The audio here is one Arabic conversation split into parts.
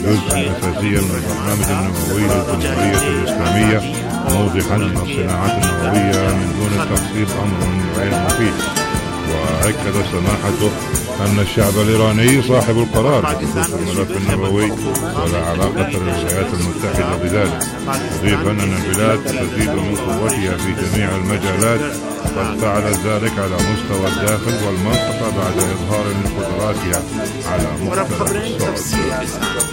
جزءا أساسيا من البرنامج النووي للجمهورية الإسلامية، موضحا أن الصناعات النووية من دون التخصيص أمر غير مفيد. وأكد سماحته أن الشعب الإيراني صاحب القرار بخصوص الملف النووي ولا علاقة للولايات المتحدة بذلك، مضيفا أن البلاد تزيد من قوتها في جميع المجالات، قد فعلت ذلك على مستوى الداخل والمنطقة بعد إظهار لقدراتها على مختلف الصعود.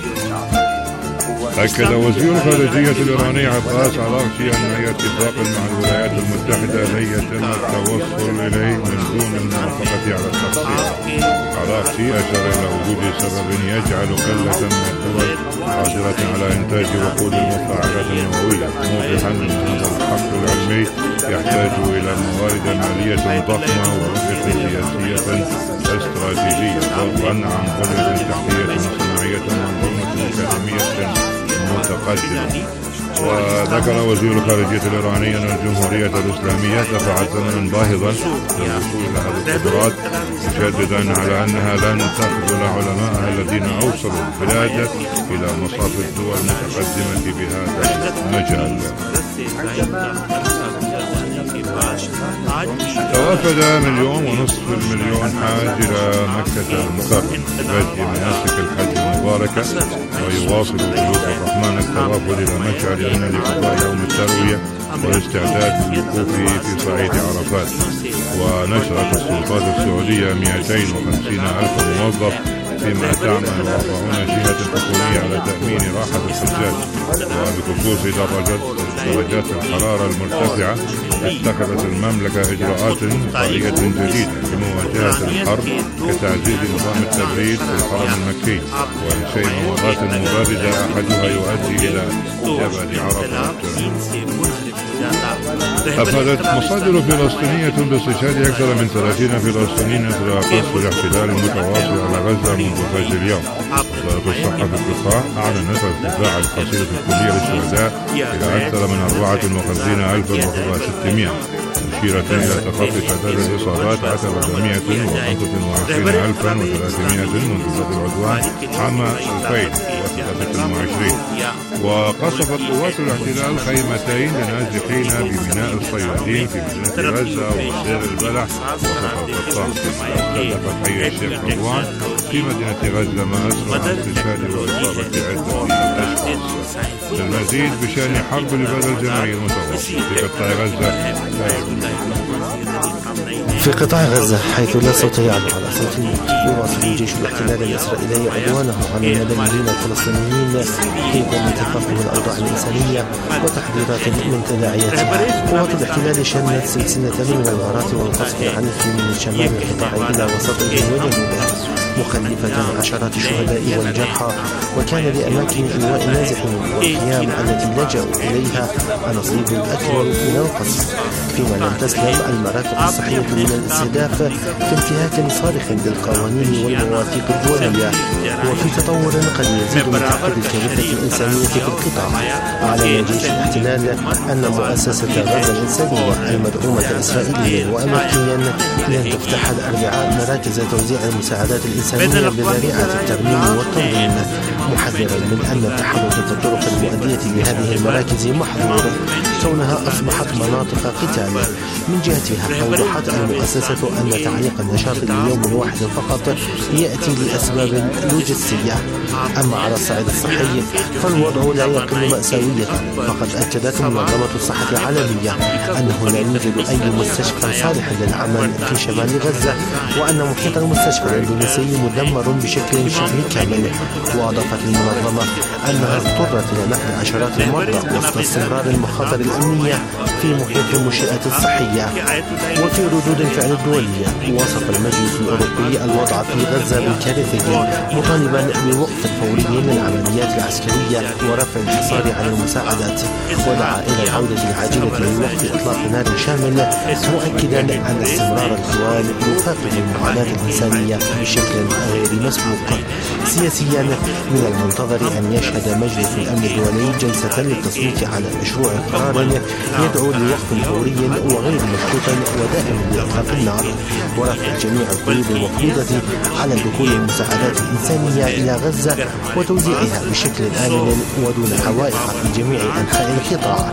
أكد وزير الخارجية الإيراني عباس عراقچي أن أي اتفاق مع الولايات المتحدة لن يتم التوصل إليه من دون الموافقة على التخطيط. عراقچي أشار إلى وجود سبب يجعل قلة من الدول قادرة على إنتاج وقود المفاعلات النووية، موضحا أن هذا الحقل العلمي يحتاج إلى موارد مالية ضخمة ورؤية سياسية استراتيجية، فضلا عن بنية تحتية صناعية منظومة أكاديمية متقدمة. وذكر وزير الخارجية الإيراني أن الجمهورية الإسلامية دفعت ثمنا باهظا للوصول إلى هذه القدرات، مشددا على أنها لن تخذل علماءها الذين أوصلوا البلاد إلى مصاف الدول المتقدمة بهذا المجال. توافد 1.5 مليون حاج إلى مكة المكرمة لبدء مناسك الحج المباركة، ويواصل ضيوف الرحمن التوافد إلى مشعر من لقضاء يوم التروية والاستعداد للوقوف في صعيد عرفات. ونشرت السلطات السعودية 250,000 موظف فيما تعمل 40 جهة حكومية على تأمين راحة الحجاج. وبخصوص درجات الحرارة المرتفعة، اتخذت المملكة إجراءات وقائية جديدة لمواجهة الحر، كتعزيز نظام التبريد في الحرم المكي وإنشاء ممرات مبردة أحدها يؤدي إلى جبل عرفات. أفادت مصادر فلسطينية باستشهاد أكثر من 30 فلسطينيين إثر قصف الاحتلال المتواصل على غزة منذ فجر اليوم. وزارة الصحة في القطاع أعلنت ارتفاع القصيدة الكلية للشهداء إلى أكثر من 54,600، مشيرة إلى تخطي تعداد الإصابات عتب 125,300 منذ بدء العدوان عام 2023. وقصفت قوات الاحتلال خيمتين لنازحين بميناء الصيادين في مدينة غزة وسير البلح وسط القطاع، استهدفت حي الشيخ رضوان في مدينة غزة ما أسرع استشهاد وإصابة عدة أشخاص. للمزيد بشأن حرب الإبادة الجماعية المتواصلة في قطاع غزة. في قطاع غزة حيث لا صوت يعلو على صوت، يواصل الجيش الاحتلال الإسرائيلي عدوانه على المدنيين الفلسطينيين في ظل تفاقم الأوضاع الإنسانية وتحذيرات من تداعياتها. قوات الاحتلال شنت سلسلة من الغارات والقصف العنيف من شمال القطاع إلى وسطه وجنوبه، مخلفة عشرات الشهداء والجرحى. وكان لأماكن إيواء النازحين والخيام التي لجأوا إليها نصيب الأكبر من القصف، فيما لم تسلم المرافق الصحية من الاستهداف في انتهاك صارخ للقوانين والمواثيق الدولية. وفي تطور قد يزيد من تعقيد الكارثة الإنسانية في القطاع، أعلن جيش الاحتلال أن مؤسسة غزة الإنسانية المدعومة إسرائيليا وأمريكيا لن تفتح الأربعاء مراكز توزيع المساعدات الإنسانية بذريعة الترميم والتنظيم، محذرا من أن تحركات الطرق المؤدية لهذه المراكز محظور كونها أصبحت مناطق قتال. من جهتها أوضحت المؤسسة أن تعليق النشاط ليوم واحد فقط يأتي لأسباب لوجستية. أما على الصعيد الصحي فالوضع لا يقل مأساوية، فقد أكدت منظمة الصحة العالمية أنه لا يوجد أي مستشفى صالح للعمل في شمال غزة، وأن محيط المستشفى الإندونيسي مدمر بشكل شبه كامل. وأضافت المنظمة أنها اضطرت إلى نقل عشرات المرضى وسط استمرار المخاطر الأمنية في محيط المنشآت الصحية. وفي ردود الفعل الدولية وصف المجلس الأوروبي الوضع في غزة بالكارثي، مطالبا بوقف فوري للعمليات العسكرية ورفع الحصار عن المساعدات، ودعا إلى العودة العاجلة لوقف إطلاق نار شامل، مؤكدا أن استمرار الحوار يخفف المعاناة الإنسانية بشكل غير مسبوق. سياسيا، من من المنتظر أن يشهد مجلس الأمن الدولي جلسة للتصويت على مشروع قرار يدعو لوقف فوري وغير مشروط ودائم لإيقاف النار ورفع جميع القيود المفروضة على دخول المساعدات الإنسانية إلى غزة وتوزيعها بشكل آمن ودون عوائق في جميع أنحاء القطاع.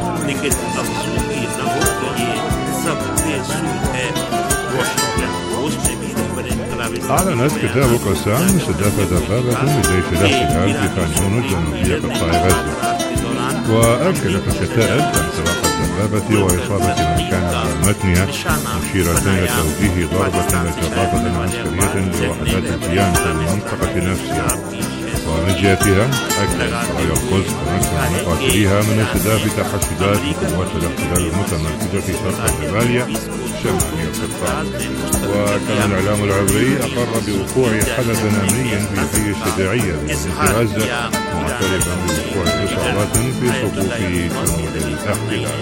أعلنت كتاب القسام استهداف دبابة لجيش الاحتلال في خان يونس جنوبية قطاع غزة، وأكدت الكتائب انطلاق الدبابة وإصابة من كان على متنها، مشيرة إلى توجيه ضربة جرافة عسكرية لوحدات القيام في المنطقة نفسها. ومن جهتها أكد راية القدس تمكن مقاتليها من استهداف تحشدات قوات الاحتلال المتمركزة في شرق جباليا شمالي القطاع. وكان الإعلام العبري أقر بوقوع حدث أمني في حي الشجاعية بمدينة غزة، معترفا بوقوع إصابات في صفوف جنود الاحتلال.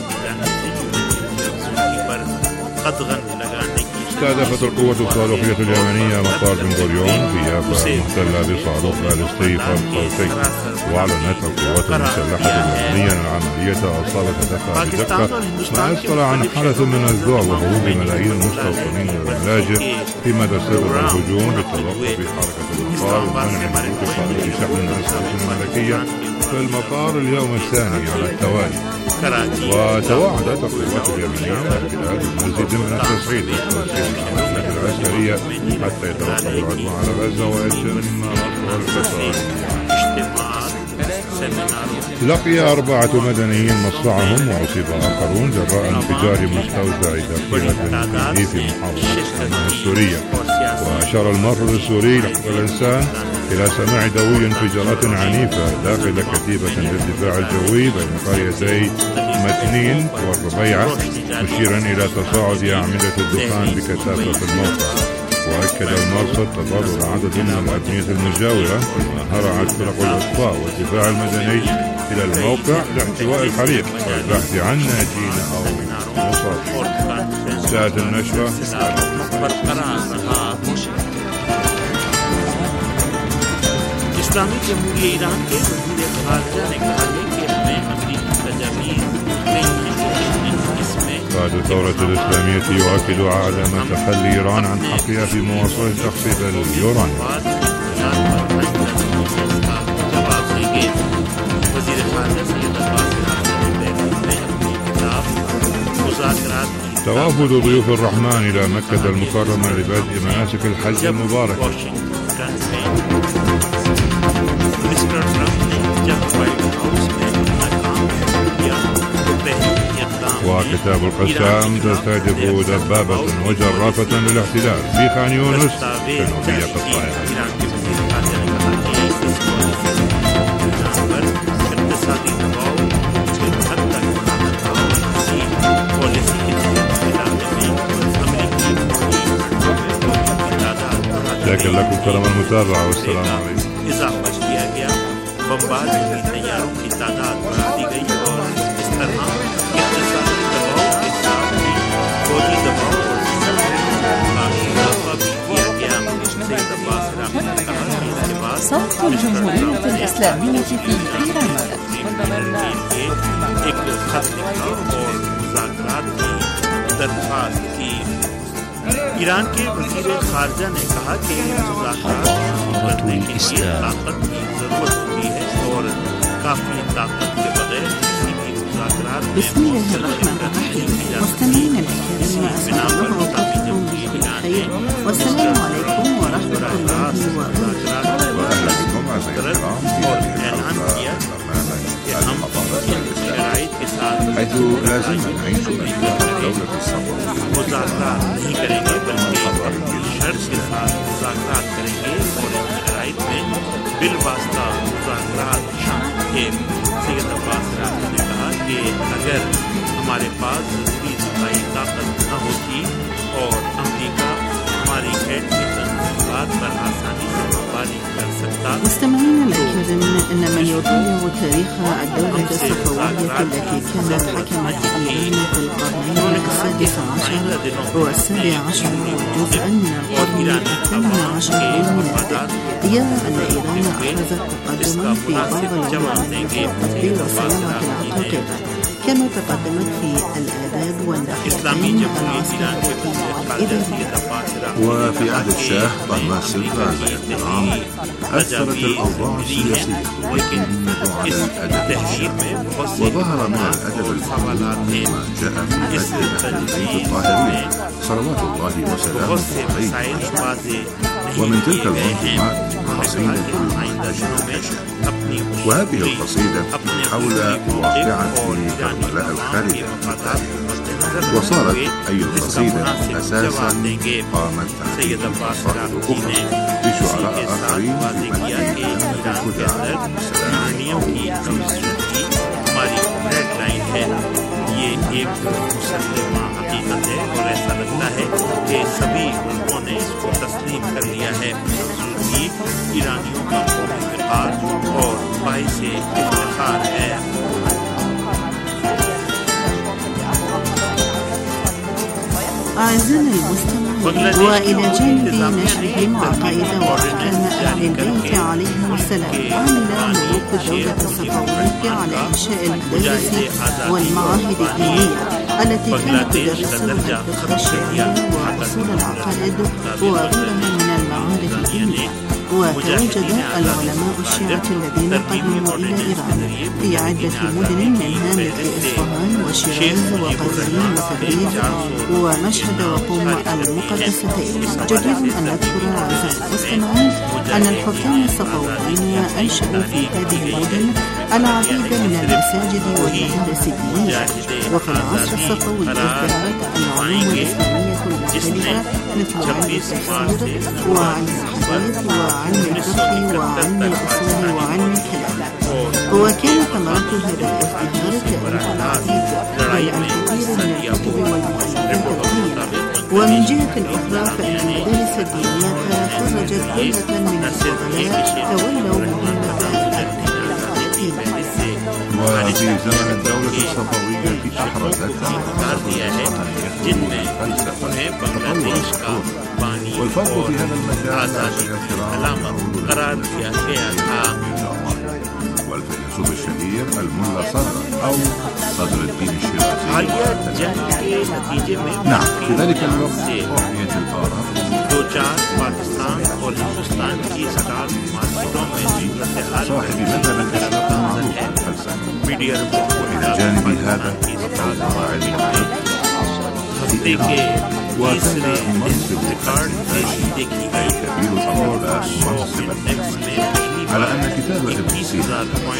استهدفت القوة الصاروخية اليمنية مطار بن غوريون في يافا المحتلة بصاروخ باليستي فرد صوتي. وأعلنت القوات المسلحة اليمنية أن العملية أصابت هدفها بدقة، ما أسفر عن حالة من الذعر وهروب ملايين المستوطنين إلى الملاجئ، فيما تستمر الهجوم بالتوقف حركة المطار ومنع هبوط صاروخ شحن عسكري ملكية في المطار اليوم الثاني على التوالي. وتوعدت القوات اليمنية الاحتلال بمزيد من التصعيد والتوسيع العمليات العسكرية حتى يتوقف العدوان على غزة ويتم رفع القطاع. لقي 4 مدنيين مصرعهم وأصيب آخرون جراء انفجار مستودع ذخيرة في محافظة السورية. وأشار المرصد السوري لحقوق الإنسان إلى سماع دوي انفجارات عنيفة داخل كتيبة للدفاع الجوي بين قريتي متنين والربيعة، مشيرا إلى تصاعد أعمدة الدخان بكثافة في الموقع. وأكد المرصد تضرر عدد من الأبنية المجاورة، كما هرعت فرق الإطفاء والدفاع المدني إلى الموقع لاحتواء الحريق والبحث عن ناجين أو مصابين. انتهت النشرة. इस्लामी जमहूरिया ईरान के वज़ीर ख़ारजा ने कहा है कि हमें अमरीकी तजावीज़ नहीं हैं इसमें। بعد الثورة الإسلامية يؤكد عدم تخلي إيران عن حقها في مواصلة تخصيب اليورانيوم. توافد ضيوف الرحمن إلى مكة المكرمة لبدء مناسك الحج المباركة. وكتاب القسام تستهدف دبابة وجرافة للاحتلال في خان يونس جنوبية قطاع غزة. لكن لكم كرم المتابعة والسلام عليكم. इजाफा किया गया, बमबाद हुई तैयारों की तादाद बढ़ा दी गई और इस तरह इक़्तिसादी दबाव के साथ ही फौजी दबाव और इजाफा भी किया गया। सईद अब्बास राफ़ी ने कहा कि इसके बाद صوت الجمهورية الإسلامية في إيران एक खत लिखा और मुज़ाकरात की दरख्वास्त की। ईरान के वज़ीर ख़ारजा ने कहा कि मुज़ाकरात करने के लिए ताकत की ज़रूरत होती है और काफ़ी ताकत के बगैर किसी भी मुज़ाकरात में مستمعينا الكرام أسعد الله أوقاتكم بكل خير والسلام عليكم ورحمة الله وبركاته. और ऐलान किया कि हम शराइत के साथ حيث لازلنا نعيش أجواء دولة الصبر. मुज़ाकरात नहीं करेंगे बल्कि शर्त के साथ मुज़ाकरात करेंगे और इन शराइत में बिलवास्ता मुज़ाकरात के। सैयद अब्बास राफ़ी ने कहा कि अगर हमारे पास ज़रूरी दफाई ताकत न होती और अमेरिका हमारी एटमी तंजीमात वारदात पर आसानी से पारी कर सकता। مستمعينا الأكارم، إن من يطالع تاريخ الدولة الصفوية التي كانت حكمت إيران في القرنين السادس عشر والسابع عشر وجزءا من القرن الثامن عشر الميلادي، يرى أن إيران أحرزت تقدما في بعض العلوم في الطب وصناعة العقاقير، كما تقدمت في الآداب والنحوين العسكرية والإدارية. وفي عهد الشاه طهماسب عليه الكرام أثرت الأوضاع السياسية والدينية على الأدب الشامي، وظهر من الأدب الفضلي ما جاء في مد أهل البيت الطاهرين صلوات الله وسلامه عليهم، ومن تلك المنظومات قصيدة وهذه القصيدة حول واقعة كربلاء الخارجة، وصارت أي القصيدة أساسا قامت تحديد مصادر أخرى لشعراء آخرين في مدينة الهدى ये एक मुसल्लमा हकीकत है और ऐसा लगता है कि सभी मुल्कों ने इसको तस्लीम कर लिया है कि ईरानियों का कौमी विकार और बाइसे इफ्तिखार है। أعزائنا المستمعين، وإلى جانب نشرهم عقائد وأحكام أهل البيت عليهم السلام، عمل ملوك الدولة الصفوية على إنشاء المدارس والمعاهد الدينية التي كانت تدرس الفقه الشرعي وأصول العقائد وغيرها من المعارف الدينية. وتواجد العلماء الشيعة الذين قدموا إلى إيران في عدة مدن منها مثل إصفهان وشيراز وقزوين وتبريز ومشهد وقم المقدستين. جدير أن نذكر أعزائي المستمعين أن الحكام الصفويين أنشأوا في هذه المدن العديد من المساجد والمدارس الدينية. وفي العصر الصفوي ازدهرت العلوم الإسلامية المختلفة مثل علم التفسير وعلم الحديث وعلم الفقه وعلم الأصول وعلم الكلام. وكان ثمرة هذا الازدهار تأليف العديد بل الكثير من الكتب والمؤلفات الدينية. ومن جهة أخرى فإن المدارس الدينية خرجت جملة من الفضلاء تولوا مهمة وفي زمن الدولة الصفوية أحرزت والفرق في هذا المجال قرار والفيلسوف الشهير الملا صدر أو صدر الدين الشيرازي. نعم، في ذلك الوقت أحيت الآراء पाकिस्तान और हिंदुस्तान की 7 मार्केटों में صاحب مذهب الإشراق المعروف الفلسفي. وإلى جانب هذا قواعد हफ्ते के तीसरे منصب रिकॉर्ड الكبير الأولى منصب على أن كتاب ابن سينا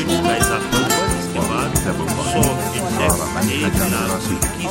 وكتاب الضحية صار منهجا دراسيا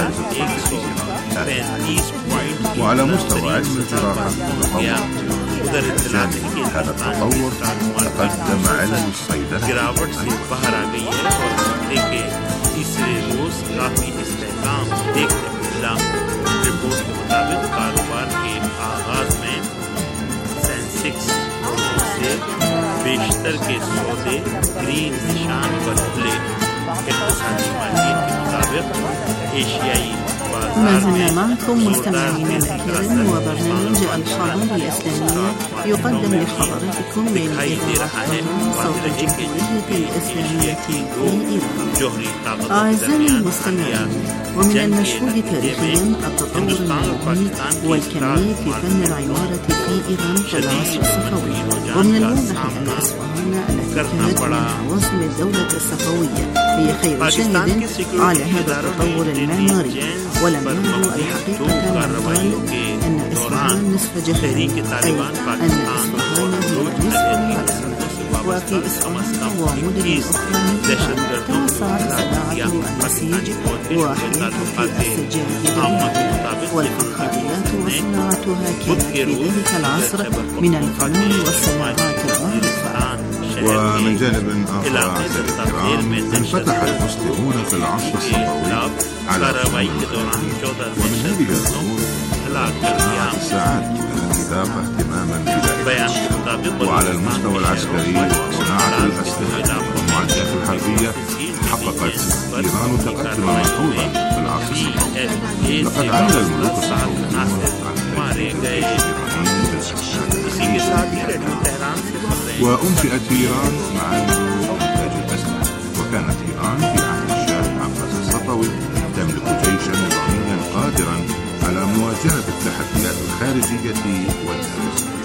وعلى مستوى علم الجراحة والتطور. هذا التطور تقدم علم الصيدلة गिरावट से बाहर आ गई है और हफ्ते के तीसरे रोज काफी इस्तेहकाम देखने मिला। रिपोर्ट के मुताबिक कारोबार के आगाज में सेंसेक्स से बेशतर के सौदे ग्रीन निशान पर खुले। इक़्तिसादी माहिर के मुताबिक एशियाई ما زلنا معكم مستمعين الأكارم، وبرنامج الخبر الإسلامية يقدم لحضراتكم من إذاعة صوت الجمهورية الإسلامية في إيران. أعزائي المستمعين، ومن المشهود تاريخيا التطور العلمي والكمي في فن العمارة في إيران في العصر الصفوي، ومن الواضح أن إصفهان التي كانت من عواصم الدولة الصفوية هي خير شاهد على هذا التطور المعماري. ولم يروا الحقيقة كما قال أن إصفهان نصف جهنم، أي أن إصفهان هي نصف العالم. وفي إصفهان ومدن أخرى مثلها توسعت صناعة النسيج وحياة السجاد والفخاريات، وصناعتها كانت في ذلك العصر من الفنون والصناعات المعروفة. ومن جانب آخر أعزائي الكرام، انفتح المسلمون في العصر الصفوي على ومن هذه الأمور الساعات التي العملاق اهتماما بذلك. وعلى المستوى العسكري وصناعة الأسلحة والمعدات الحربية حققت إيران تقدما ملحوظا في العصر الصفوي. لقد عمل الملوك الصفويون على وأنشئت في إيران معامل إنتاج الأسلحة، وكانت إيران في عهد الشاه عباس الصفوي تملك جيشا نظاميا قادرا على مواجهة التحديات الخارجية والداخلية.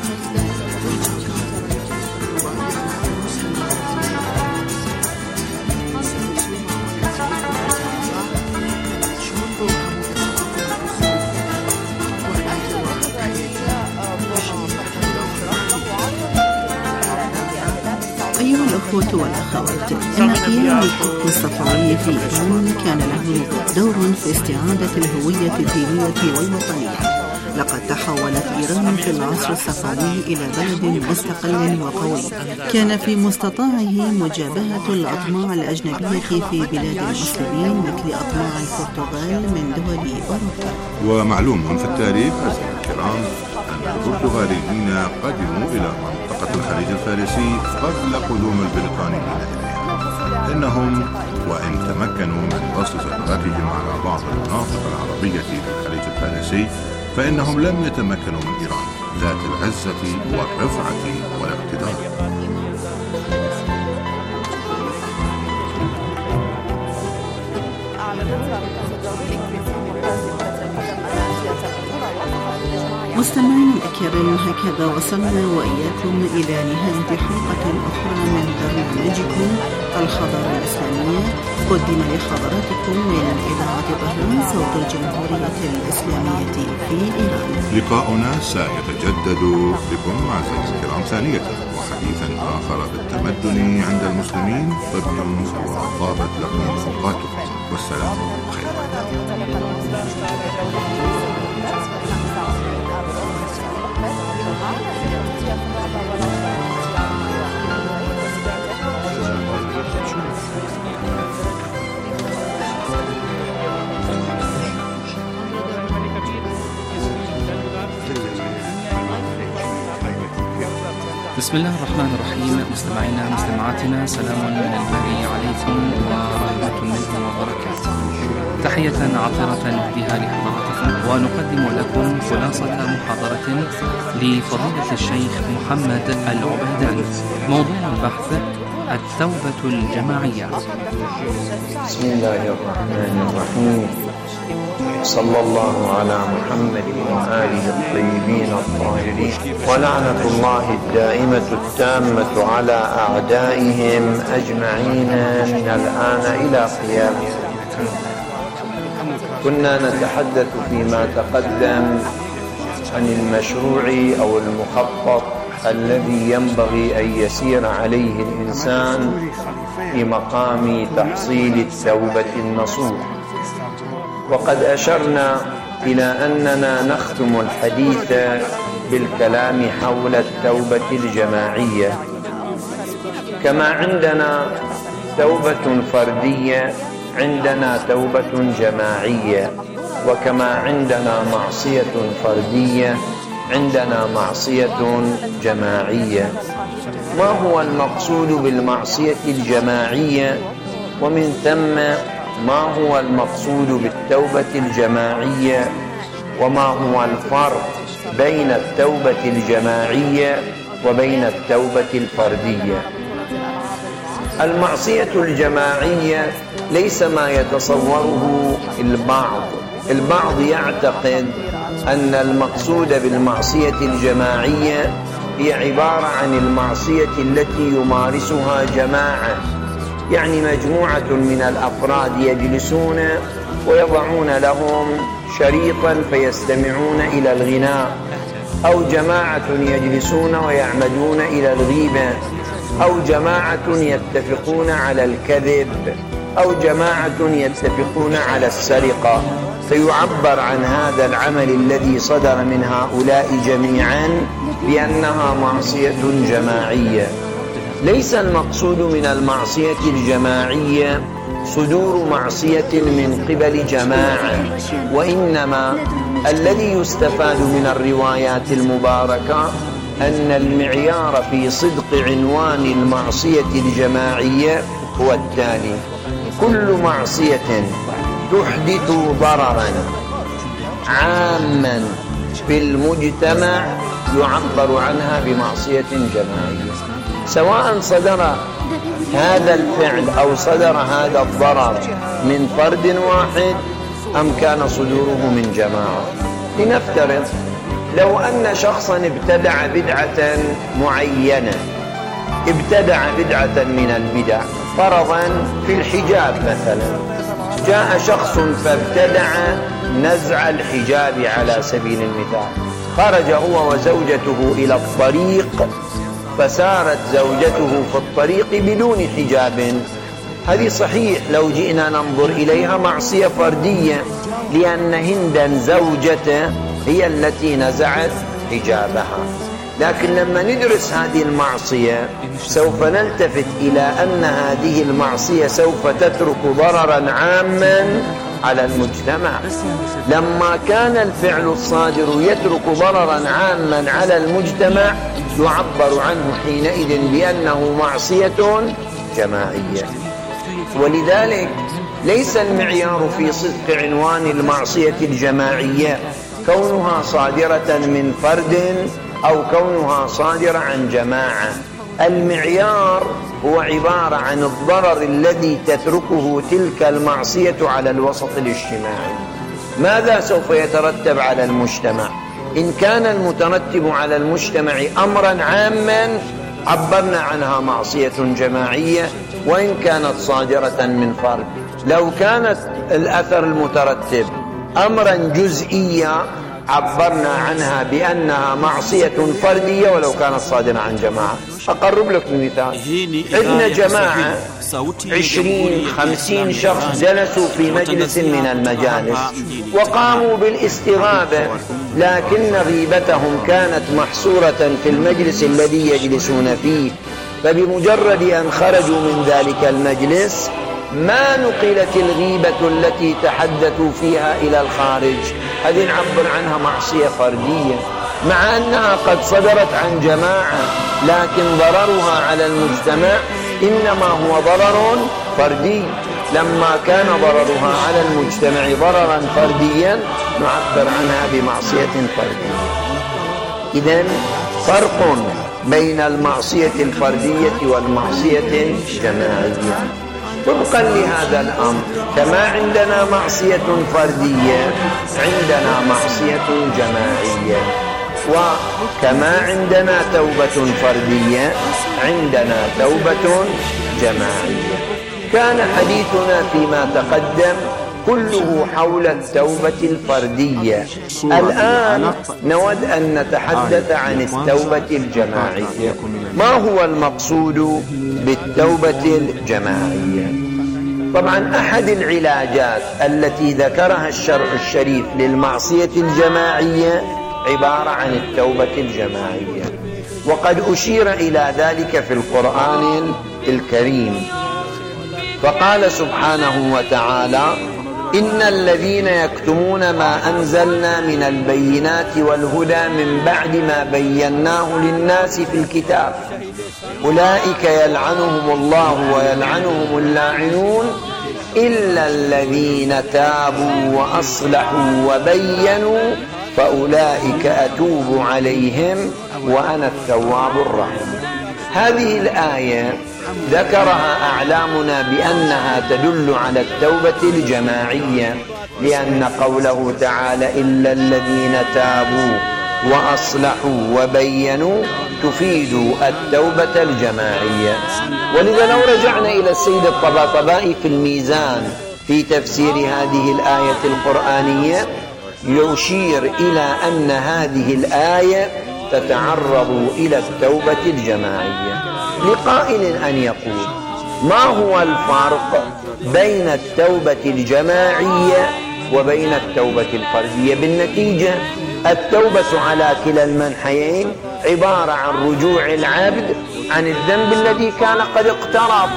أيها الأخوة والأخوات، إن قيام الحكم الصفوي في إيران كان له دور في استعادة الهوية الدينية والوطنية. لقد تحولت إيران في العصر الصفوي إلى بلد مستقل وقوي كان في مستطاعه مجابهة الأطماع الأجنبية في بلاد المسلمين مثل أطماع البرتغال من دول أوروبا. ومعلوم في التاريخ الكرام أن البرتغاليين قدموا إلى منطقة الخليج الفارسي قبل قدوم البريطانيين إليها. إنهم وإن تمكنوا من بسط سيطرتهم على بعض المناطق العربية في الخليج الفارسي، فإنهم لم يتمكنوا من إيران ذات العزة والرفعة والاقتدار. مستمعين الأكارم، هكذا وصلنا وإياكم إلى نهاية حلقة أخرى من برنامجكم الحضارة الإسلامية، قدم لحضراتكم من إذاعة طهران صوت الجمهورية الإسلامية في إيران. لقاؤنا سيتجدد بكم أعزائي الكرام ثانية، وحديثا آخر بالتمدن عند المسلمين. طبتم وطابت لكم أوقاتكم، والسلام خير. بسم الله الرحمن الرحيم. مستمعينا مستمعاتنا، سلام من الباري عليكم ورحمة منه وبركاته. تحية عطرة بها لحضراتكم، ونقدم لكم خلاصة محاضرة لفضيلة الشيخ محمد العبيداني. موضوع البحث: التوبة الجماعية. بسم الله الرحمن الرحيم. صلى الله على محمد وآله الطيبين الطاهرين، ولعنة الله الدائمة التامة على أعدائهم أجمعين من الآن إلى قيام الساعة. كنا نتحدث فيما تقدم عن المشروع أو المخطط الذي ينبغي أن يسير عليه الإنسان في مقام تحصيل التوبة النصوح. وقد أشرنا إلى أننا نختم الحديث بالكلام حول التوبة الجماعية. كما عندنا توبة فردية، عندنا توبة جماعية، وكما عندنا معصية فردية، عندنا معصية جماعية. ما هو المقصود بالمعصية الجماعية؟ ومن ثم ما هو المقصود بالتوبة الجماعية؟ وما هو الفرق بين التوبة الجماعية وبين التوبة الفردية؟ المعصية الجماعية ليس ما يتصوره البعض يعتقد أن المقصود بالمعصية الجماعية هي عبارة عن المعصية التي يمارسها جماعة، يعني مجموعة من الأفراد يجلسون ويضعون لهم شريطا فيستمعون إلى الغناء، أو جماعة يجلسون ويعمدون إلى الغيبة، أو جماعة يتفقون على الكذب، أو جماعة يتفقون على السرقة، فيعبر عن هذا العمل الذي صدر من هؤلاء جميعا بأنها معصية جماعية. ليس المقصود من المعصية الجماعية صدور معصية من قبل جماعة، وإنما الذي يستفاد من الروايات المباركة أن المعيار في صدق عنوان المعصية الجماعية هو التالي: كل معصية تحدث ضررا عاما في المجتمع يعبر عنها بمعصية جماعية، سواء صدر هذا الفعل أو صدر هذا الضرر من فرد واحد أم كان صدوره من جماعة. لنفترض لو أن شخصا ابتدع بدعة معينة، ابتدع بدعة من البدع، فرضا في الحجاب مثلا، جاء شخص فابتدع نزع الحجاب على سبيل المثال، خرج هو وزوجته إلى الطريق فسارت زوجته في الطريق بدون حجاب. هذه صحيح لو جئنا ننظر إليها معصية فردية، لأن هندا زوجته هي التي نزعت حجابها، لكن لما ندرس هذه المعصية سوف نلتفت إلى أن هذه المعصية سوف تترك ضررا عاما على المجتمع. لما كان الفعل الصادر يترك ضررا عاما على المجتمع يعبر عنه حينئذ بأنه معصية جماعية. ولذلك ليس المعيار في صدق عنوان المعصية الجماعية كونها صادرة من فرد أو كونها صادرة عن جماعة، المعيار هو عبارة عن الضرر الذي تتركه تلك المعصية على الوسط الاجتماعي. ماذا سوف يترتب على المجتمع؟ إن كان المترتب على المجتمع أمرا عاما عبرنا عنها معصية جماعية وإن كانت صادرة من فرد. لو كانت الأثر المترتب أمرا جزئيا عبرنا عنها بأنها معصية فردية ولو كانت صادرة عن جماعة. أقرب لك مثال: عندنا جماعة 20-50 شخص جلسوا في مجلس من المجالس وقاموا بالاستغاثة، لكن غيبتهم كانت محصورة في المجلس الذي يجلسون فيه، فبمجرد أن خرجوا من ذلك المجلس ما نقلت الغيبة التي تحدثوا فيها إلى الخارج. هذه نعبر عنها معصية فردية مع أنها قد صدرت عن جماعة، لكن ضررها على المجتمع إنما هو ضرر فردي. لما كان ضررها على المجتمع ضررا فرديا نعبر عنها بمعصية فردية. إذن فرق بين المعصية الفردية والمعصية الجماعية. طبقا لهذا الأمر كما عندنا معصية فردية عندنا معصية جماعية، وكما عندنا توبة فردية عندنا توبة جماعية. كان حديثنا فيما تقدم كله حول التوبة الفردية، الآن نود أن نتحدث عن التوبة الجماعية. ما هو المقصود بالتوبة الجماعية؟ طبعا أحد العلاجات التي ذكرها الشرع الشريف للمعصية الجماعية عبارة عن التوبة الجماعية، وقد أشير إلى ذلك في القرآن الكريم، فقال سبحانه وتعالى: إن الذين يكتمون ما أنزلنا من البينات والهدى من بعد ما بيناه للناس في الكتاب أولئك يلعنهم الله ويلعنهم اللاعنون إلا الذين تابوا وأصلحوا وبينوا فأولئك أتوب عليهم وأنا التواب الرحيم. هذه الآية ذكرها أعلامنا بأنها تدل على التوبة الجماعية، لأن قوله تعالى إلا الذين تابوا وأصلحوا وبينوا تفيد التوبة الجماعية. ولذا لو رجعنا إلى السيد الطباطبائي في الميزان في تفسير هذه الآية القرآنية يشير إلى أن هذه الآية تتعرض إلى التوبة الجماعية، لقائل أن يقول: ما هو الفرق بين التوبة الجماعية وبين التوبة الفردية؟ بالنتيجة التوبة على كلا المنحيين عبارة عن رجوع العبد عن الذنب الذي كان قد اقترب،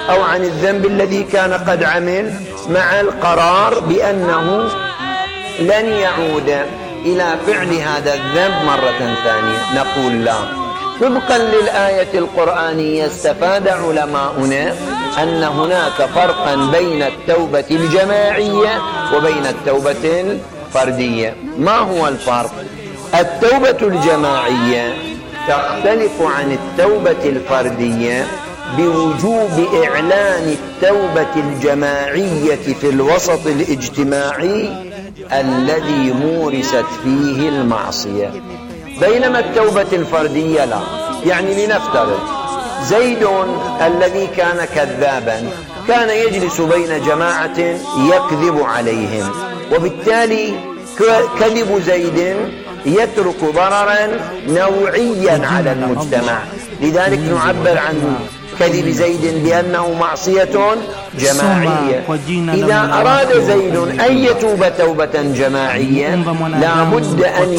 أو عن الذنب الذي كان قد عمل، مع القرار بأنه لن يعود إلى فعل هذا الذنب مرة ثانية. نقول لا. طبقا للآية القرآنية استفاد علماؤنا أن هناك فرقا بين التوبة الجماعية وبين التوبة الفردية. ما هو الفرق؟ التوبة الجماعية تختلف عن التوبة الفردية بوجوب إعلان التوبة الجماعية في الوسط الاجتماعي الذي مورست فيه المعصية، بينما التوبة الفردية لا. يعني لنفترض زيد الذي كان كذابا كان يجلس بين جماعة يكذب عليهم، وبالتالي كذب زيد يترك ضررا نوعيا على المجتمع، لذلك نعبر عن كذب زيد بأنه معصية جماعية. إذا أراد زيد أن يتوب توبة جماعية لا بد أن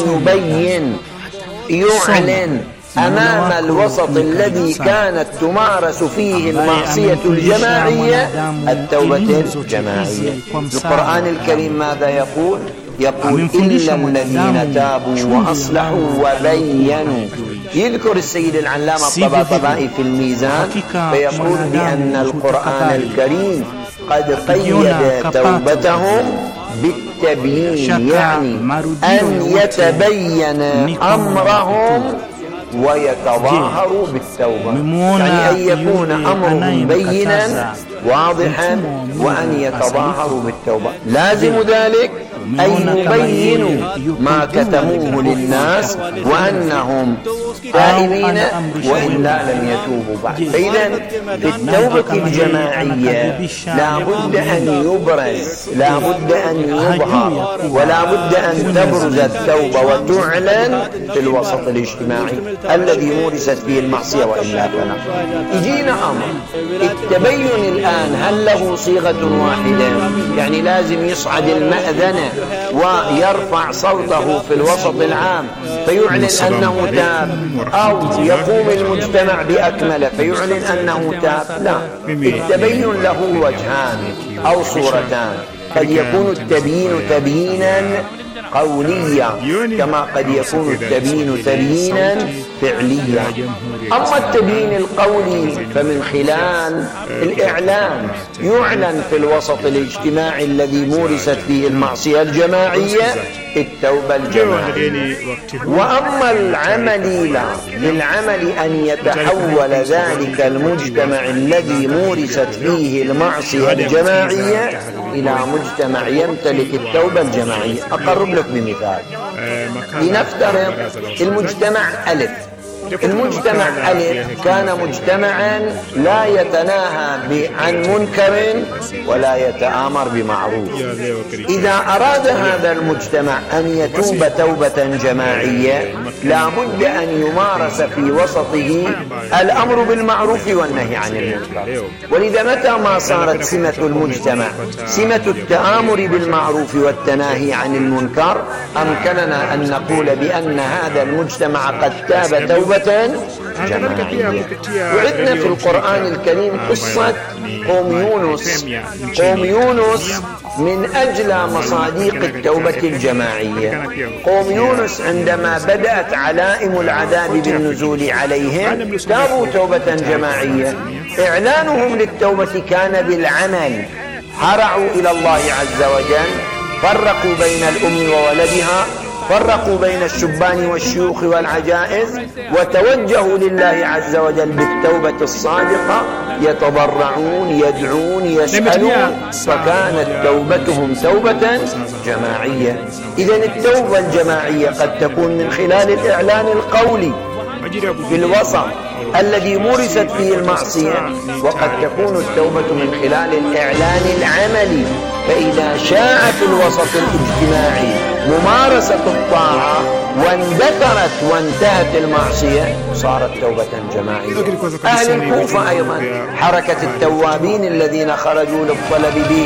يعلن أمام الوسط الذي كانت تمارس فيه المعصية الجماعية التوبة الجماعية. القرآن الكريم ماذا يقول؟ يقول إلا الذين تابوا وأصلحوا وبينوا. يذكر السيد العلامة الطباطبائي في الميزان فيقول بأن القرآن الكريم قد قيد توبتهم بالتبيين، يعني أن يتبين أمرهم ويتظاهروا بالتوبة، يعني أن يكون أمرهم بينا واضحا وأن يتظاهروا بالتوبة. لازم ذلك أن يبينوا ما كتموه للناس وأنهم تائبين وإلا لم يتوبوا بعد. فإذا في التوبة الجماعية لا بد أن يبرز، لا بد أن يظهر، ولا بد أن تبرز التوبة وتعلن في الوسط الاجتماعي الذي مورست فيه المعصية وإلا فلا. يجينا أمر التبين الآن هل له صيغة واحدة؟ يعني لازم يصعد المأذنة ويرفع صوته في الوسط العام فيعلن أنه تاب، أو يقوم المجتمع بأكمله فيعلن أنه تاب؟ لا. التبين له وجهان أو صورتان. قد يكون التبيين تبيينا قوليا كما قد يكون التبيين تبيينا فعليا. أما التبيين القولي فمن خلال الإعلان، يعلن في الوسط الاجتماعي الذي مورست فيه المعصية الجماعية التوبة الجماعية. وأما العمل لا، بالعمل أن يتحول ذلك المجتمع الذي مورست فيه المعصية الجماعية إلى مجتمع يمتلك التوبة الجماعية. أقرب لك بمثال. لنفترض المجتمع ألف. المجتمع ألف كان مجتمعا لا يتناهى عن منكر ولا يتآمر بمعروف. إذا أراد هذا المجتمع أن يتوب توبة جماعية لا بد أن يمارس في وسطه الأمر بالمعروف والنهي عن المنكر. ولذا متى ما صارت سمة المجتمع سمة التآمر بالمعروف والتناهي عن المنكر أمكننا أن نقول بأن هذا المجتمع قد تاب توبة جماعية. وعدنا في القرآن الكريم قصة قوم يونس. قوم يونس من أجل مصاديق التوبة الجماعية. قوم يونس عندما بدأت علائم العذاب بالنزول عليهم تابوا توبة جماعية. إعلانهم للتوبة كان بالعمل. هرعوا إلى الله عز وجل، فرقوا بين الأم وولدها، فرقوا بين الشبان والشيوخ والعجائز، وتوجهوا لله عز وجل بالتوبة الصادقة، يتضرعون يدعون يسألون، فكانت توبتهم توبة جماعية. إذن التوبة الجماعية قد تكون من خلال الإعلان القولي في الوسط الذي مورست فيه المعصية، وقد تكون التوبة من خلال الإعلان العملي. فإذا شاع في الوسط الاجتماعي ممارسة الطاعة واندثرت وانتهت المعصية صارت توبة جماعية. أهل الكوفة أيضا حركة التوابين الذين خرجوا للطلب به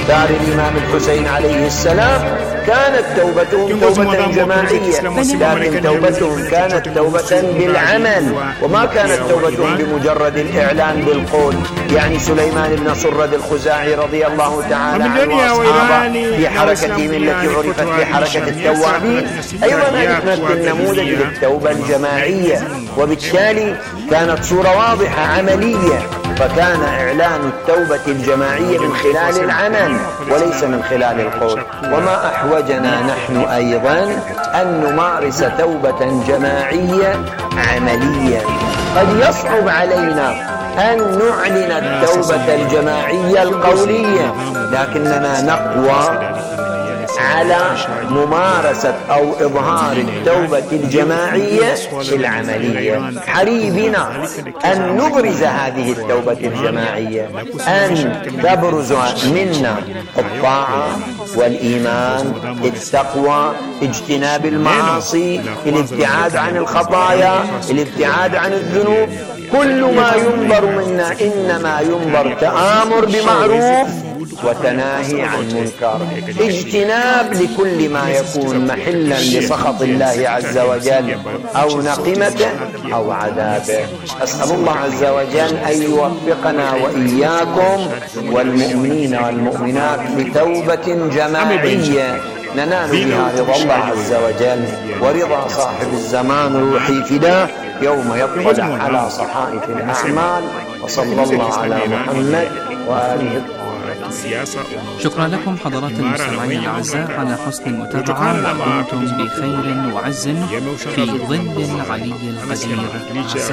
ثار الإمام الحسين عليه السلام كانت توبتهم توبة جماعية، لكن توبتهم كانت توبة بالعمل وما كانت توبتهم بمجرد الإعلان بالقول. يعني سليمان بن صرد الخزاعي رضي الله تعالى عنه وأصحابه في حركتهم التي عرفت بحركة التوابين أيضا كانت النموذج للتوبة الجماعية، وبالتالي كانت صورة واضحة عملية. فكان إعلان التوبة الجماعية من خلال العمل وليس من خلال القول. وما أحوجنا نحن أيضا أن نمارس توبة جماعية عملية. قد يصعب علينا أن نعلن التوبة الجماعية القولية، لكننا نقوى على ممارسة أو إظهار التوبة الجماعية العملية. حري بنا أن نبرز هذه التوبة الجماعية، أن تبرز منا الطاعة والإيمان، التقوى، اجتناب المعاصي، الابتعاد عن الخطايا، الابتعاد عن الذنوب. كل ما ينظر منا إنما ينظر تآمر بمعروف وتناهي عن منكر، اجتناب لكل ما يكون محلا لسخط الله عز وجل أو نقمته أو عذابه. أسأل الله عز وجل أن يوفقنا وإياكم والمؤمنين والمؤمنات لتوبة جماعية ننال بها رضا الله عز وجل ورضا صاحب الزمان الروحي فداه يوم يطلع على صحائف الأعمال. وصلى الله على محمد وآله. شكرا لكم حضرات المستمعين الأعزاء على حسن المتابعة، دمتم بخير وعز في ظل العلي القدير عز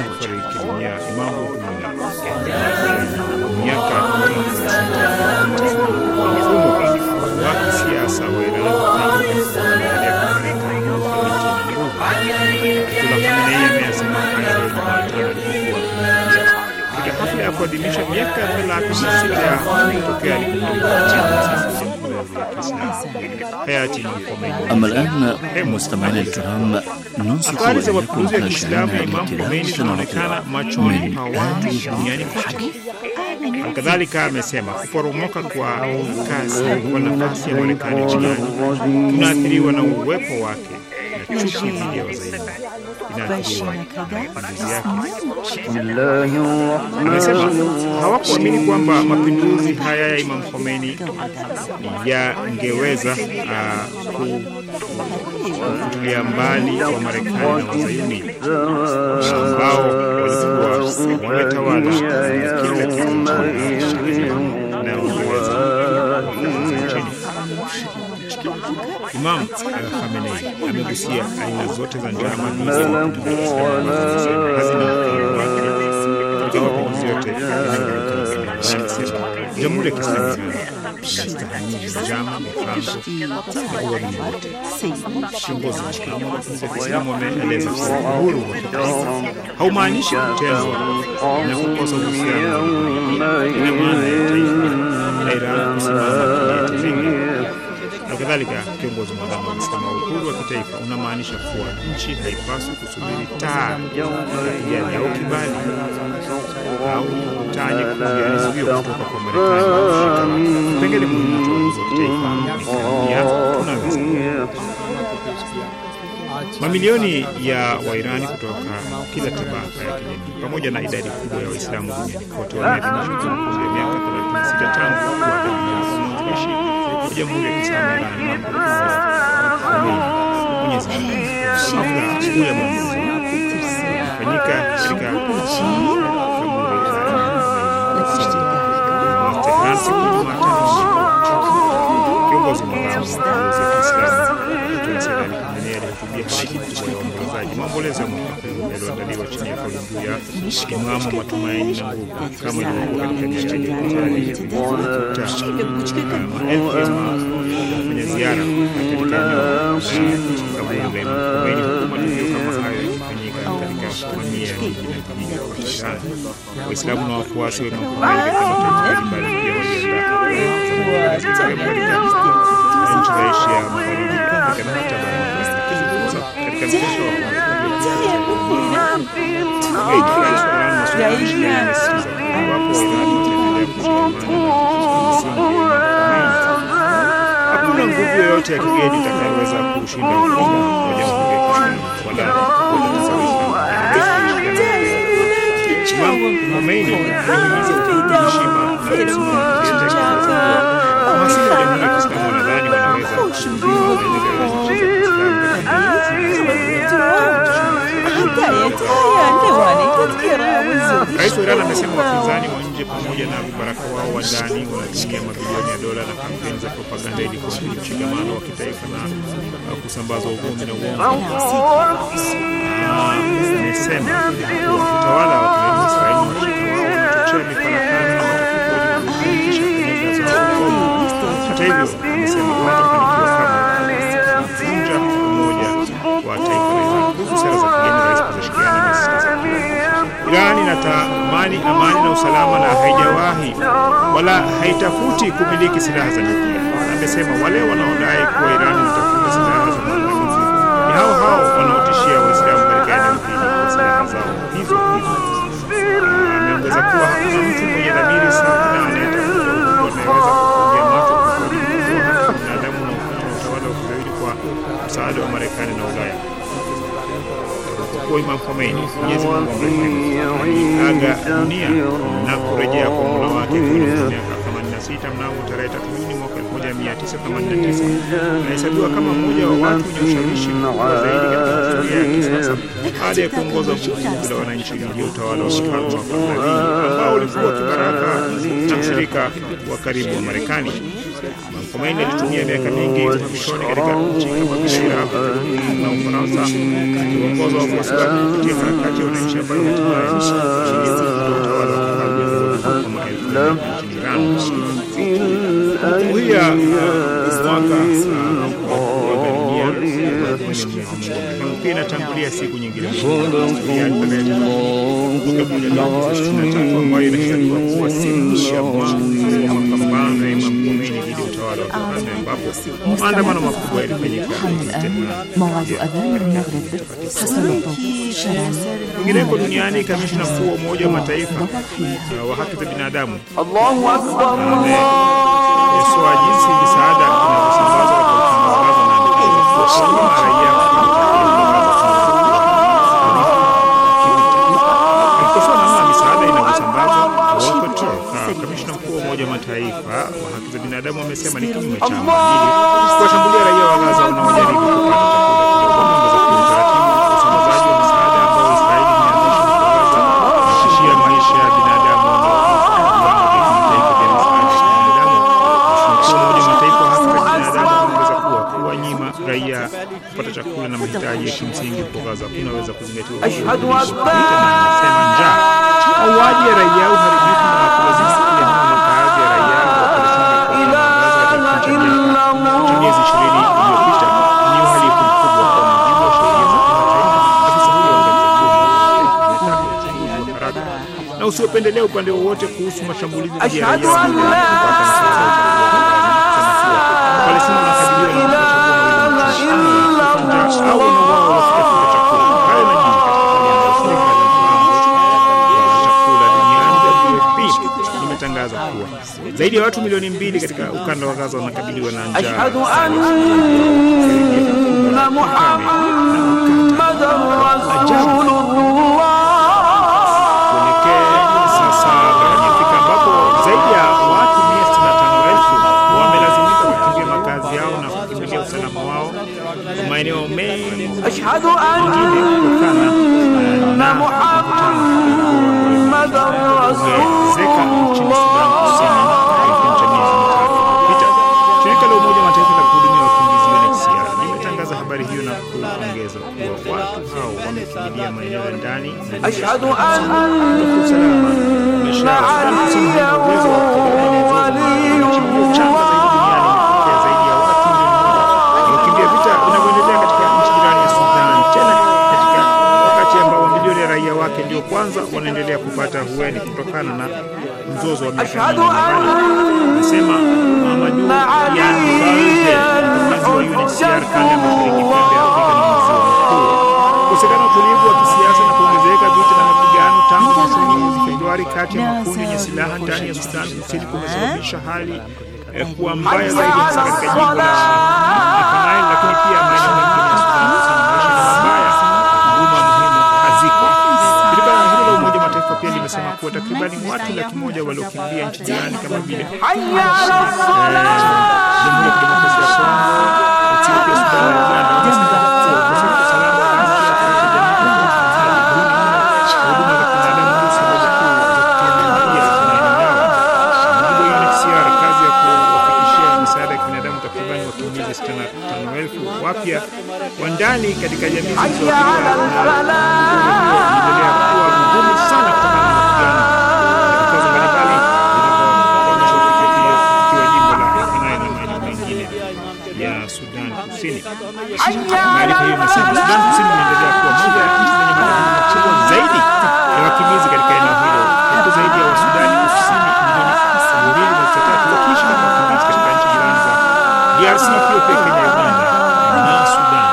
hafla ya kuadhimisha miaka 36 ya kutokea hayati Khomeini. أما الآن مستمعينا الكرام ننصت إليكم هاشمين الكرام سنعطي من duniani kote. Kadhalika amesema kuporomoka kwa kasi kwa nafasi ya Marekani duniani tunaathiriwa na uwepo wake na chuki dhidi ya wazayuni inaathiriwa Amesema hawakuamini kwamba mapinduzi haya ya Imam Khomeini yangeweza kutulia mbali wa Marekani na wazayuni ambao walikuwa wametawala kila kitu na wangeweza Imam Khamenei amegusia aina zote za njama hazina yote. Jamhuri ya Kiislamu inastahimili njama, mipango na uadui wote. Kiongozi wa Kiislamu ameeleza uhuru wa kitaifa haumaanishi kutengwa na kukosa uhusiano na maana ya taifa la Iran kusimama na kadhalika. Kiongozi mwadhamu amesema uhuru wa kitaifa unamaanisha kuwa nchi haipaswi kusubiri taa ya kibali au taa nyekundu ya rizio kutoka kwa Marekani. Kipengele muhimu cha kitaifa mamilioni ya Wairani kutoka kila tabaka ya kijamii pamoja na idadi kubwa ya Waislamu duniani kote wameadhimisha kumbukumbu ya miaka 36 tangu kuanzishwa kwa Jamhuri ya Kiislamu ya Iran na Mwenyezi Mungu. Hafla ya maamuzi ilifanyika katika kiongozi mwadhamu wa Kiislamu maombolezo ya mwaka yaliyoandaliwa chini ya kauli mbiu ya Imamu matumaini na nguvu, kama ilivyokuwa katika miadi ya maelfu ya kwenye ziara katika kaburi la Imam Khomeini, huku matukio kama hayo yakifanyika katika mamia ya miji na vijiji wa Iran. Waislamu na wafuasi wa Imam Khomeini katika mataifa mbalimbali pia waliandaa nchi za Asia Magharibi, Afrika na hata barani katika mkesha wa yoyote ya kigeni itakayoweza kushinda mfumo wa Jamhuri ya Kiislamu wala Khomeini alihimiza heshima na kusimama Wamasili wa Jamhuri ya Kiislamu wanadhani wanaweza Rais wa Iran amesema wapinzani wa nje pamoja na vibaraka wao wa ndani wanatumia mabilioni ya dola na kampeni za propaganda ili kuharibu mshikamano wa kitaifa na kusambaza uvumi na uongo. Amesema utawala wa Israeli unachochea mifarakano na machafuko kuhakikisha kanisa za ukomo. Hata hivyo, amesema hawatafanikiwa kama kuvunja umoja wa taifa la Iran. Kuhusu sera za kigeni, rais Pezeshkian amesisitiza kuwa Iran inatamani amani na usalama na haijawahi wala haitafuti kumiliki silaha za nyuklia. Amesema wale wanaodai kuwa Iran itakuwa silaha za maangamizi ni hao wanaotishia Waislamu katika eneo hili kwa silaha zao hizo. Ameongeza kuwa hakuna mtu mwenye dhamiri safi na anayetafuta anaweza kufungia macho kwa binadamu na utawala wa kizayuni kwa msaada wa Marekani na Ulaya. Kwa Imam Khomeini, Mwenyezi Mungu aga dunia na kurejea kwa Mola wake kwa miaka 86 mnamo tarehe 3 Juni mwaka 1989. Anahesabiwa kama mmoja wa watu wenye ushawishi mkubwa zaidi katika historia ya kisasa baada ya kuongoza vuguvugu la wananchi dhidi ya utawala wa kifalme wa Pahlavi ambao ulikuwa kibaraka na mshirika wa karibu wa Marekani. Imam Khomeini alitumia miaka mingi uhamishoni katika nchi kama vile Iraq na Ufaransa akiongoza wafuasi wake kupitia harakati ya wananchi ambayo hatimaye utawala wa kifalme kwa maelfu ya nchini Iran. Kuhuia mwaka pia inatangulia siku nyingine ambayo inahesabiwa kuwa siku ya mapambano ya Imam Khomeini dhidi ya utawala wa kifalme ambapo maandamano makubwa yalifanyika. Kwingineko duniani, kamishna mkuu wa Umoja wa Mataifa wa haki za binadamu amekosoa jinsi misaada inavyosambazwa kwa utangazaji na kuwashauri raia Kamishna mkuu wa Umoja wa Mataifa wa haki za binadamu amesema ni kinyume cha maadili kuwashambulia raia wa Gaza wanaojaribu kupata chakula kidogo. Usambazaji wa misaada ambao Israeli imeanzisha kutishia maisha ya binadamu na Umoja wa Mataifa wa haki za binadamu umeongeza kuwa nyima raia kupata chakula na mahitaji ya kimsingi kwa Gaza kunaweza kuzingatiwa. Anasema njaa, mauaji ya raia, uharibifu na kulazimika kuhama makazi ya raia kwa miezi 20 iliyopita ni uhalifu mkubwa kwa mujibu wa sheria za kimataifa na usiopendelea upande wowote kuhusu mashambulizi dhidi ya raia Palestina wanakabiliwa na imetangaza kuwa zaidi ya watu milioni 2 katika ukanda wa Gaza wanakabiliwa na njaa. Ashhadu anna Muhammadan Rasulullah. Sasa barani ambapo zaidi ya watu 165,000 wamelazimika kukimbia makazi yao na kukimbilia usalama wao maeneo mengi. Ashhadu anna Muhammadan Rasulullah. Shirika la Umoja wa Mataifa la kuhudumia wakimbizi UNHCR limetangaza habari hiyo na kuongeza kuwa watu hao wamekimbilia maeneo ya ndani. Ashhadu anna raia wake ndio kwanza wanaendelea kupata hueni kutokana na mzozo wa miaka mingi. Anasema Mamadou Diallo, mkazi wa UNHCR kanda ya Mashariki pembe ya Afrika na Maziwa Makuu. Kukosekana utulivu wa kisiasa na kuongezeka vita na mapigano tangu mwezi Februari kati ya makundi yenye silaha ndani ya Sudan Kusini kumesababisha hali kuwa mbaya zaidi hasa katika jimbo la Nile, lakini pia maeneo mengine ya Sudan mabaya, huduma muhimu haziko. Shirika hilo la Umoja wa Mataifa pia limesema kuwa takribani watu 100,000 waliokimbia nchi jirani kama vile Jamhuri ya Kidemokrasia ya Kongo, Ethiopia, Sudan na Uganda wamesema usalama wa nchi ya Afrika huduma za binadamu ndio sababu kuu za kutegemea maeneo yao. UNHCR kazi ya kuwafikishia misaada ya kibinadamu takriban wakimbizi 65,000 wapya wa ndani katika jamii zilizoathiriwa na inaendelea kuwa ngumu sana kutokana na mapigano katika mbalimbali zinazoonyesha ukiwa jimbo la Nile na maeneo mengine ya Sudan Kusini. Taarifa hiyo inasema Sudan Kusini inaendelea kuwa moja ya nchi zenye matatizo makubwa zaidi ya wakimbizi katika eneo hilo, huku zaidi ya Wasudani Kusini milioni 2.3 wakiishi kama wakimbizi katika nchi jirani za DRC, Ethiopia, Kenya, Uganda na Sudan.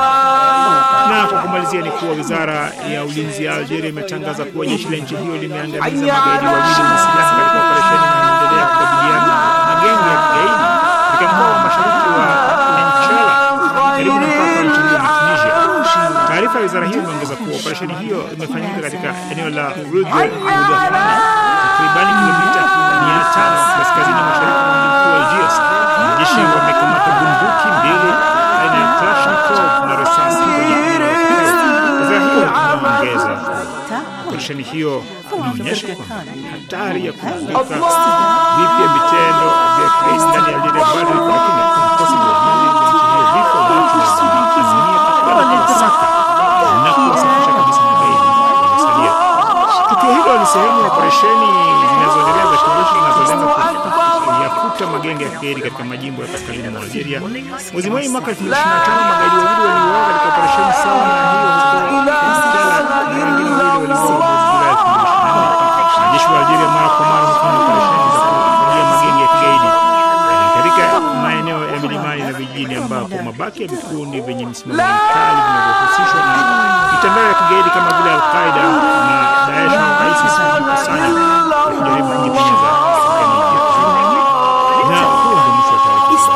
Na kwa kumalizia ni kuwa wizara ya ulinzi ya Algeria imetangaza kuwa jeshi la nchi hiyo limeangamiza magaidi wawili wenye silaha katika operesheni inayoendelea kukabiliana na magenge ya kigaidi katika mkoa wa mashariki wa Inchala karibu na mpaka wa nchi hiyo na Tunisia. Taarifa ya wizara hiyo imeongeza kuwa operesheni hiyo imefanyika katika eneo la Rudafana, takriban kilomita 500 kaskazini mashariki mwa mji mkuu wa Algiers. Wanajeshi wamekamata bunduki mbili aina ya Kalashnikov na risasi kwenye eneo la wizara hiyo inaongeza. Operesheni hiyo inaonyesha kwamba hatari ya kuzuka vipya vitendo vya kigaidi ndani ya Algeria bado iko, lakini vikosi vya ulinzi vya nchi hiyo viko watu wanaazimia kutokana na kusaka na kuwasafisha kabisa magaidi waliosalia. Tukio hilo ni sehemu ya operesheni zinazoendelea za kijeshi zinazolenga kuyafuta magenge ya kigaidi katika majimbo ya kaskazini mwa Algeria. Mwezi Mei mwaka 2025 magaidi wawili waliuawa katika operesheni sawa na hiyo huko Inchala na wengine wawili waliuawa mwezi Julai 2024. Wanajeshi wa Algeria mara kwa mara hufanya operesheni za kuzuia magenge ya kigaidi katika maeneo ya milimani na vijijini ambapo mabaki ya vikundi vyenye msimamo mkali vinavyohusishwa na mitandao ya kigaidi kama vile Al-Qaeda na Daesh au ISIS hukusanya kujaribu kujipenyeza katika miji ya Kenya. Na huo ndio mwisho wa taarifa.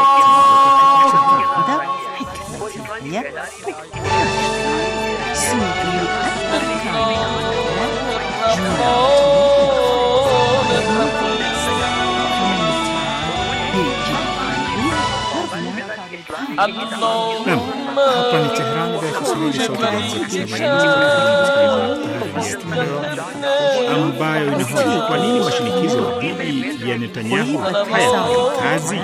Hapa ni Tehran, idhaa ya Kiswahili, sauti ya ambayo inahoji kwa nini mashinikizo dhidi ya Netanyahu hayafanyi kazi.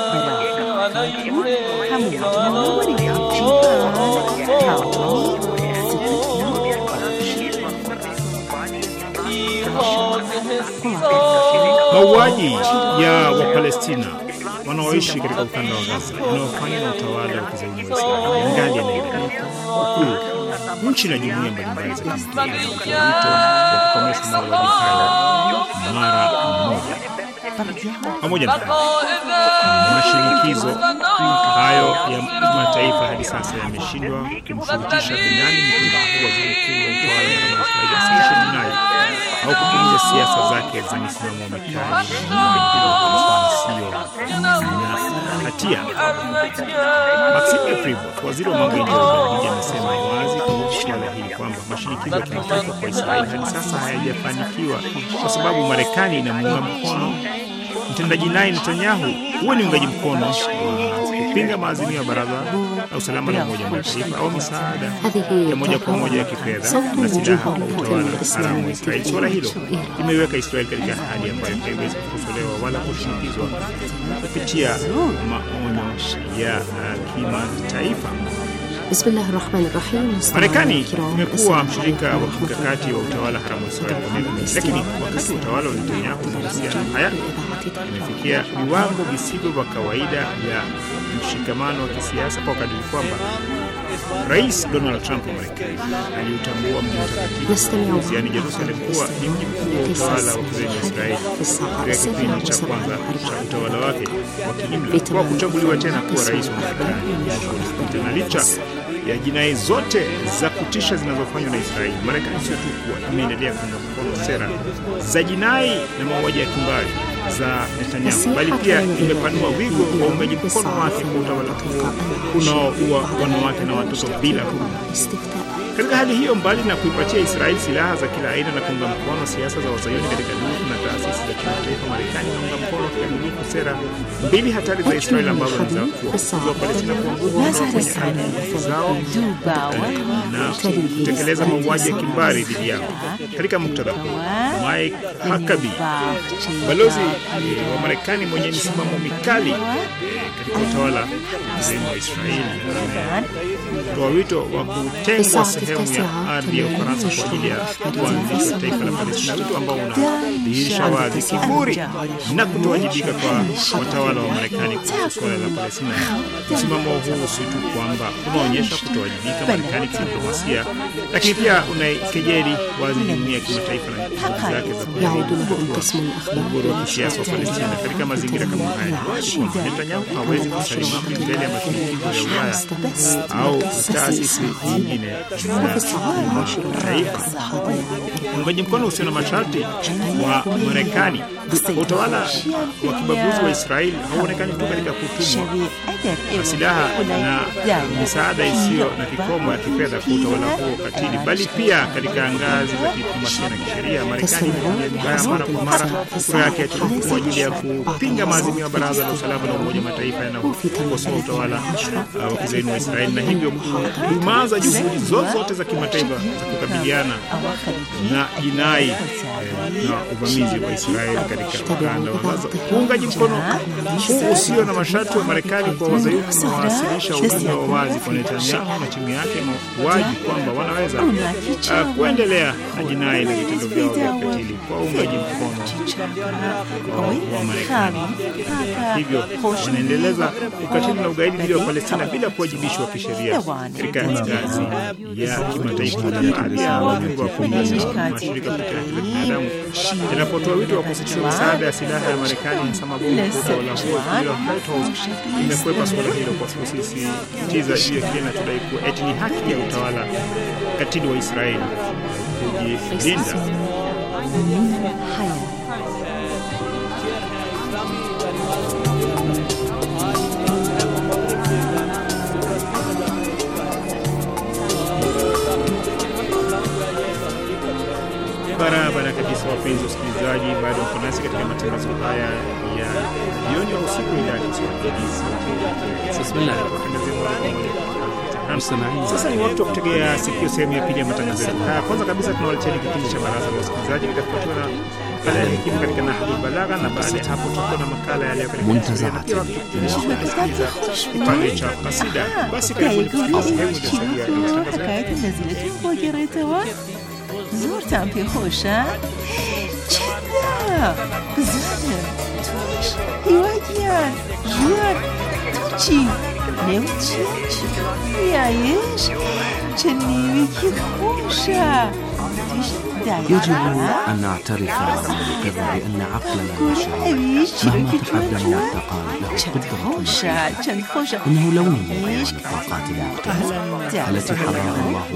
Mauaji ya Wapalestina wanaoishi katika ukanda wa Gaza yanayofanywa na utawala wa kizayuni wa Israeli yangali yanaendelea, huku nchi na jumuiya mbalimbali za kimataifa zikitoa wito wa kukomesha mauaji hayo mara moja. Pamoja na mashinikizo hayo ya kimataifa hadi sasa yameshindwa kumshurutisha Benyamin Netanyahu, waziri mkuu wa utawala wa Israeli, asitishe jinai au kupuuza siasa zake za misimamo mikali na hatia. Maxime Prevot, waziri wa mambo ya nje wa Ubelgiji, amesema wazi kuhusu suala hili kwamba mashinikizo ya kimataifa kwa Israeli hadi sasa hayajafanikiwa kwa sababu Marekani inamuunga mkono mtendaji jinai Netanyahu. Huo ni uungaji mkono wa kupinga maazimio ya Baraza la Usalama la Umoja wa Mataifa au misaada ya moja kwa moja ya kifedha na silaha kwa utawala haramu wa Israeli. Suala hilo limeiweka Israeli katika hali ambayo haiwezi kukosolewa wala kushinikizwa kupitia maonyo ya kimataifa. Marekani imekuwa mshirika wa kimkakati wa utawala haramu wa Israeli kwa miaka mingi, lakini wakati utawala wa Netanyahu mahusiano haya imefikia viwango visivyo vya kawaida vya mshikamano wa kisiasa, kwa kadiri kwamba Rais Donald Trump wa Marekani aliutambua mji mtakatifu yaani Jerusalem kuwa ni mji mkuu wa utawala wa kizayuni wa Israeli katika kipindi cha kwanza cha utawala wake wa kiimla kwa kuchaguliwa tena kuwa rais wa Marekani. Na licha ya jinai zote za kutisha zinazofanywa na Israeli, Marekani sio tu kuwa imeendelea kuunga mkono sera za jinai na mauaji ya kimbari, za Netanyahu, bali pia imepanua wigo wa uungaji mkono wake kwa utawala huo unaoua wanawake na watoto bila huruma. Katika hali hiyo, mbali na kuipatia Israeli silaha za kila aina na kuunga mkono siasa za wazayuni katika duru na taasisi za kimataifa, Marekani inaunga mkono kikamilifu sera mbili hatari za Israeli ambazo ni za kuwafukuza Palestina kwa nguvu kwenye ardhi zao na kutekeleza mauaji ya kimbari dhidi yao. Katika muktadha huu, Mike Huckabee, balozi wa Marekani mwenye misimamo mikali katika utawala wa Israeli, ametoa wito wa kutengwa sehemu ya ardhi ya Ufaransa kwa ajili ya kuanzisha taifa la Palestina, wito ambao unadhihirisha wazi kiburi na kutowajibika kwa watawala wa Marekani kuhusu suala la Palestina. Msimamo huu si tu kwamba unaonyesha kutowajibika Marekani kidiplomasia, lakini pia unaikejeli wazi jumuiya ya kimataifa na juhudi zake za mgogoro wa kisiasa wa Palestina. Katika mazingira kama haya, Netanyahu hawezi kusalimika mbele ya mashinikizo ya Ulaya au taasisi nyingine uungaji mkono usio na masharti wa Marekani kwa utawala wa kibaguzi wa Israeli hauonekani tu katika kutumwa silaha na misaada isiyo na kikomo ya kifedha kwa utawala huo katili, bali pia katika ngazi za diplomasia na kisheria. Marekani imetumia vibaya mara kwa mara kura yake ya turufu kwa ajili ya kupinga maazimio ya Baraza la Usalama la Umoja wa Mataifa yanayokosoa utawala wa kizayuni wa Israeli, na hivyo kudumaza juhudi zote za kimataifa za kukabiliana na jinai na uvamizi wa Israeli katika ukanda wa Gaza. Uungaji mkono huu usio na masharti wa Marekani kwa wazayuni unawasilisha ujumbe wa wazi kwa Netanyahu na timu yake mauaji kwamba wanaweza kuendelea na jinai na vitendo vyao vya ukatili kwa uungaji mkono wa Marekani. Hivyo wanaendeleza ukatili na ugaidi dhidi ya Palestina bila kuwajibishwa kisheria katika ngazi ya kimataifa. Wajumbe wa mashirika ya binadamu yanapotoa wito wa kusitisha misaada ya silaha ya Marekani, hasa mabomu kwa utawala huo, White House imekwepa suala hilo kwa kusisitiza juu ya kile inachodai kuwa eti ni haki ya utawala katili wa Israeli kujilinda. Barabara kabisa, wapenzi wasikilizaji, bado mko nasi katika matangazo haya ya jioni au usiku ya Kiswahili. Bismillah. Sasa ni wakati wa kutegea sikio sehemu ya pili ya matangazo haya. Kwanza kabisa tunawaletea kipindi cha baraza la wasikilizaji, kitafuatiwa na makala ya hekima katika Nahjul Balagha, na baada ya hapo tutakuwa na makala ya leo katika Muntazamatia kipande cha kasida. Basi karibuni kusikiliza sehemu iliyosalia ya matangazo. زورتم پی خوشه چنده بزنم توش هیوگیان جیان تو چی نمو چی بیایش چه نیوی که خوشه يجب أن نعترف ونقر بأن عقلنا البشري مهما تقدم وارتقى له قدرة إنه لو نمو عن الطاقات المختلفة التي حررها الله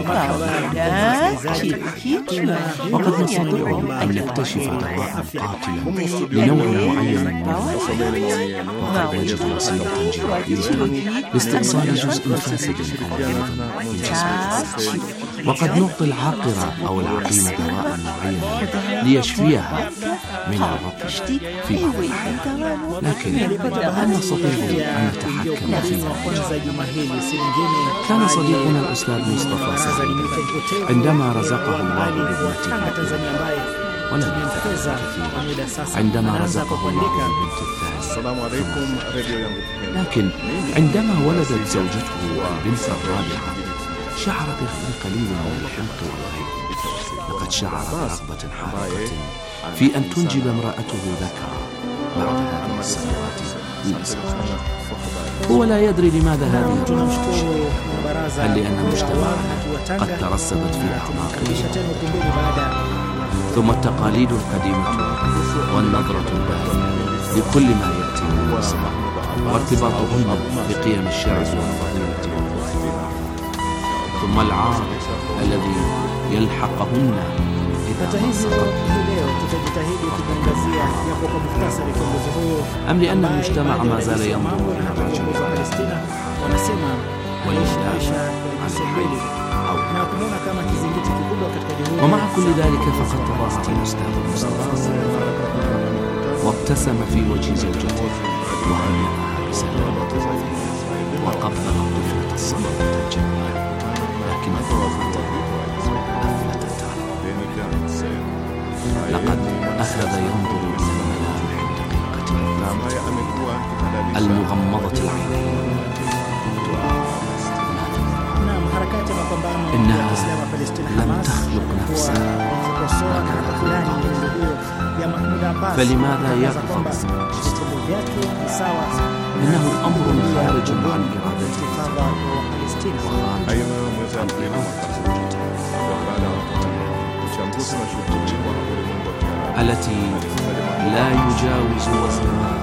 بشرا، وقد نستطيع أن نكتشف دواء قاتلا لنوع معين من المرض، وقد نجد وسيلة جراحية لاستئصال جزء فاسد من جسم، وقد نعطي العاقرة أو العقيمة دواء معين ليشفيها من العطش في بعض الأحيان، لكن هل نستطيع أن نتحكم فيها؟ كان صديقنا الأستاذ مصطفى سعيد عندما رزقه الله بابنته ولم يتكلم كثيرا، عندما رزقه الله بالبنت الثانية، لكن عندما ولدت زوجته البنت الرابعة شعر بقليل من الحنق والغيظ، لقد شعر برغبة حارقة في أن تنجب امرأته ذكرا بعد هذه السنوات من الزواج. هو لا يدري لماذا هذه الرغبة الشديدة، هل لأن مجتمعنا قد ترسبت في أعماقه، ثم التقاليد القديمة والنظرة الباردة لكل ما يأتي من النساء وارتباطهن بقيم الشرف والفضيلة والرحمة، ثم العار الذي يلحقهن إذا ما سقط أم لأن المجتمع ما زال ينظر إلى الرجل ولله عن الحي أو ومع كل ذلك فقد تظاهر الأستاذ مصطفى وابتسم في وجه زوجته وهنأها بسلامة وقبل الطفلة الصغيرة الجميلة، لكن الظروف أفلتت عليه. لقد أخذ ينظر إلى الملامح الدقيقة المغمضة العينين. إنها لم تخلق نفسها فلماذا يرفض؟ إنه أمر خارج عن إرادته التي لا يجاوز وزنها.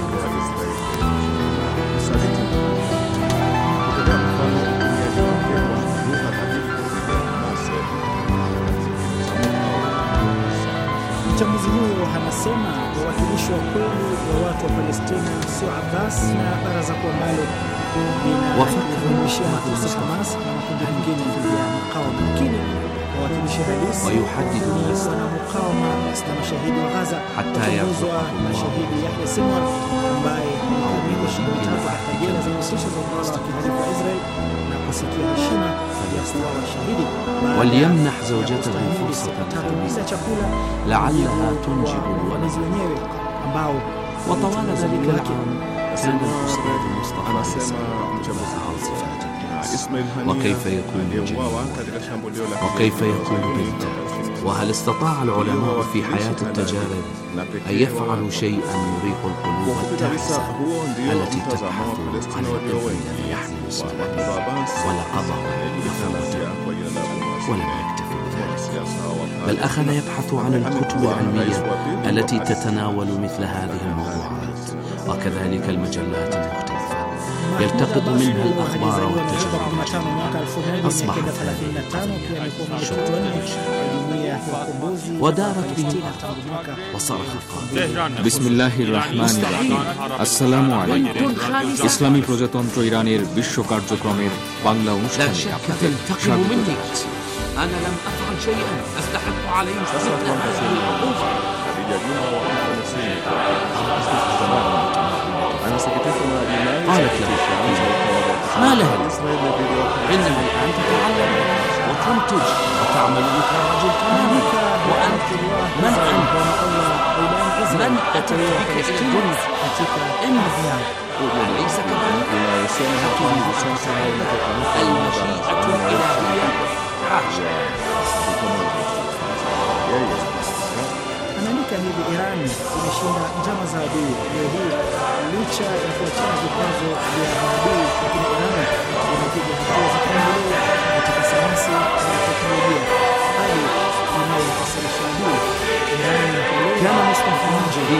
Mchambuzi huyo anasema wawakilishi wa kweli wa watu wa Palestina sio Abbas na baraza kuu ambalo linawafundishia makusa Hamas na makundi mengine ya mukawama, lakini wawakilishi halisi ni wanamukawama na mashahidi wa Gaza wakiongozwa na shahidi Yahya Sinwar ambaye ameishi katika jela za kuhusisha za utawala wa kihalifu wa Israel na kusikia heshima ya kuwa shahidi. وليمنح زوجته فرصة لعلها تنجب الولد. وطوال ذلك العام كان الأستاذ مصطفى يسأل عن صفاته وكيف يكون جنينا وكيف يكون بنتا، وهل استطاع العلماء في حياة التجارب أن يفعلوا شيئا يريق القلوب التعسة التي تبحث عن الطفل الذي يحمل اسمه، ولا قضى بثمرته ولم يكتفي بذلك، بل أخذ يبحث عن الكتب العلمية التي تتناول مثل هذه الموضوعات، وكذلك المجلات المختلفة يلتقط منها الأخبار والتجارب. أصبح ودارت به الأرض وصرخ قائلا: بسم الله الرحمن الرحيم. السلام عليكم. ইসলামী প্রজাতন্ত্র ইরানের বিশ্ব কার্যক্রমের বাংলা অনুষ্ঠানে আপনাদের স্বাগত। أنا لم أفعل شيئا أستحق عليه قالت له: ما لها؟ إنما الآن تتعلم وتنتج وتعمل مثل رجل تماما، وأنت من أنت؟ من أتت بك إلى الدنيا؟ إنها ليس كذلك. المشيئة الإلهية حاجة. Amerika hivi Iran imeshinda njama za adui. Leo hii licha ya kuachana vikwazo vya adui, lakini Iran inapiga hatua za maendeleo katika sayansi na teknolojia, hali inayokasirisha adui. Iran kama Mustafa Mujahid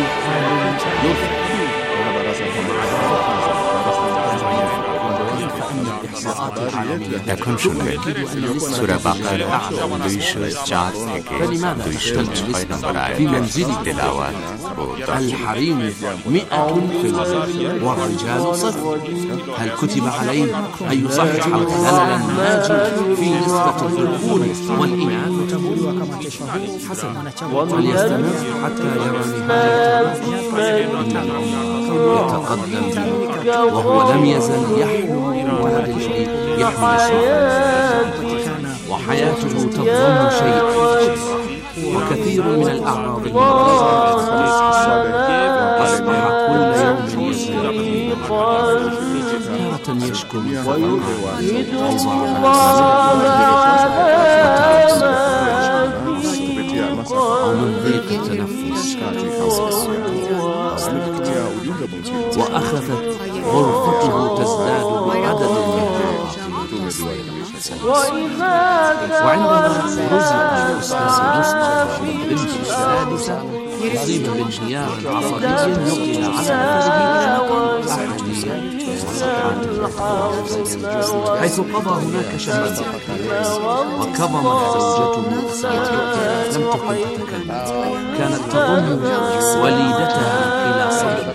এখন শুনবেন সূরা বাকারা 204 থেকে 206 নম্বর আয়াত তেলাওয়াত ও الحريم 100 في والرجال صفر. هل كتب عليه أن يصحح خلل الناجي في نسبة الذكور والإناث؟ حسنا، وليستمر حتى يرى نهاية يتقدم وهو لم يزل يحمل ولد الجديد يحمل وحياته تضم شيء، وكثير من الأعراض أصبح كل يوم تارة يشكو أو من ضيق التنفس، وأخذت غرفته تزداد بعدد وعندما رزق الأستاذ مصطفى بالبنت السادسة مصيبا بانهيار عصبي نقل على نفسه أحدية حيث قضى هناك شهرا وكظمت زوجته أسماء لم تكن تتكلم، كانت تضم وليدتها إلى صدرها.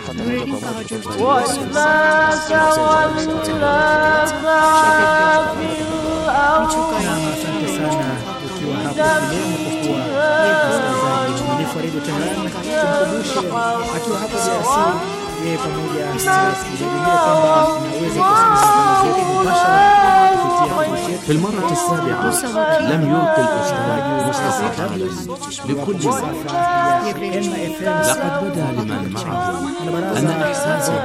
yeye pamoja na wasikilizaji kwamba naweza kusikiliza في المرة السابعة لم يلقي الأستاذ مصطفى قالا لكل من لقد بدا لمن معه أن إحساسه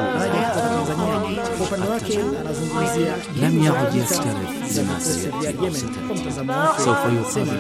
لم يعد يسترف لما سيأتي سوف يقابل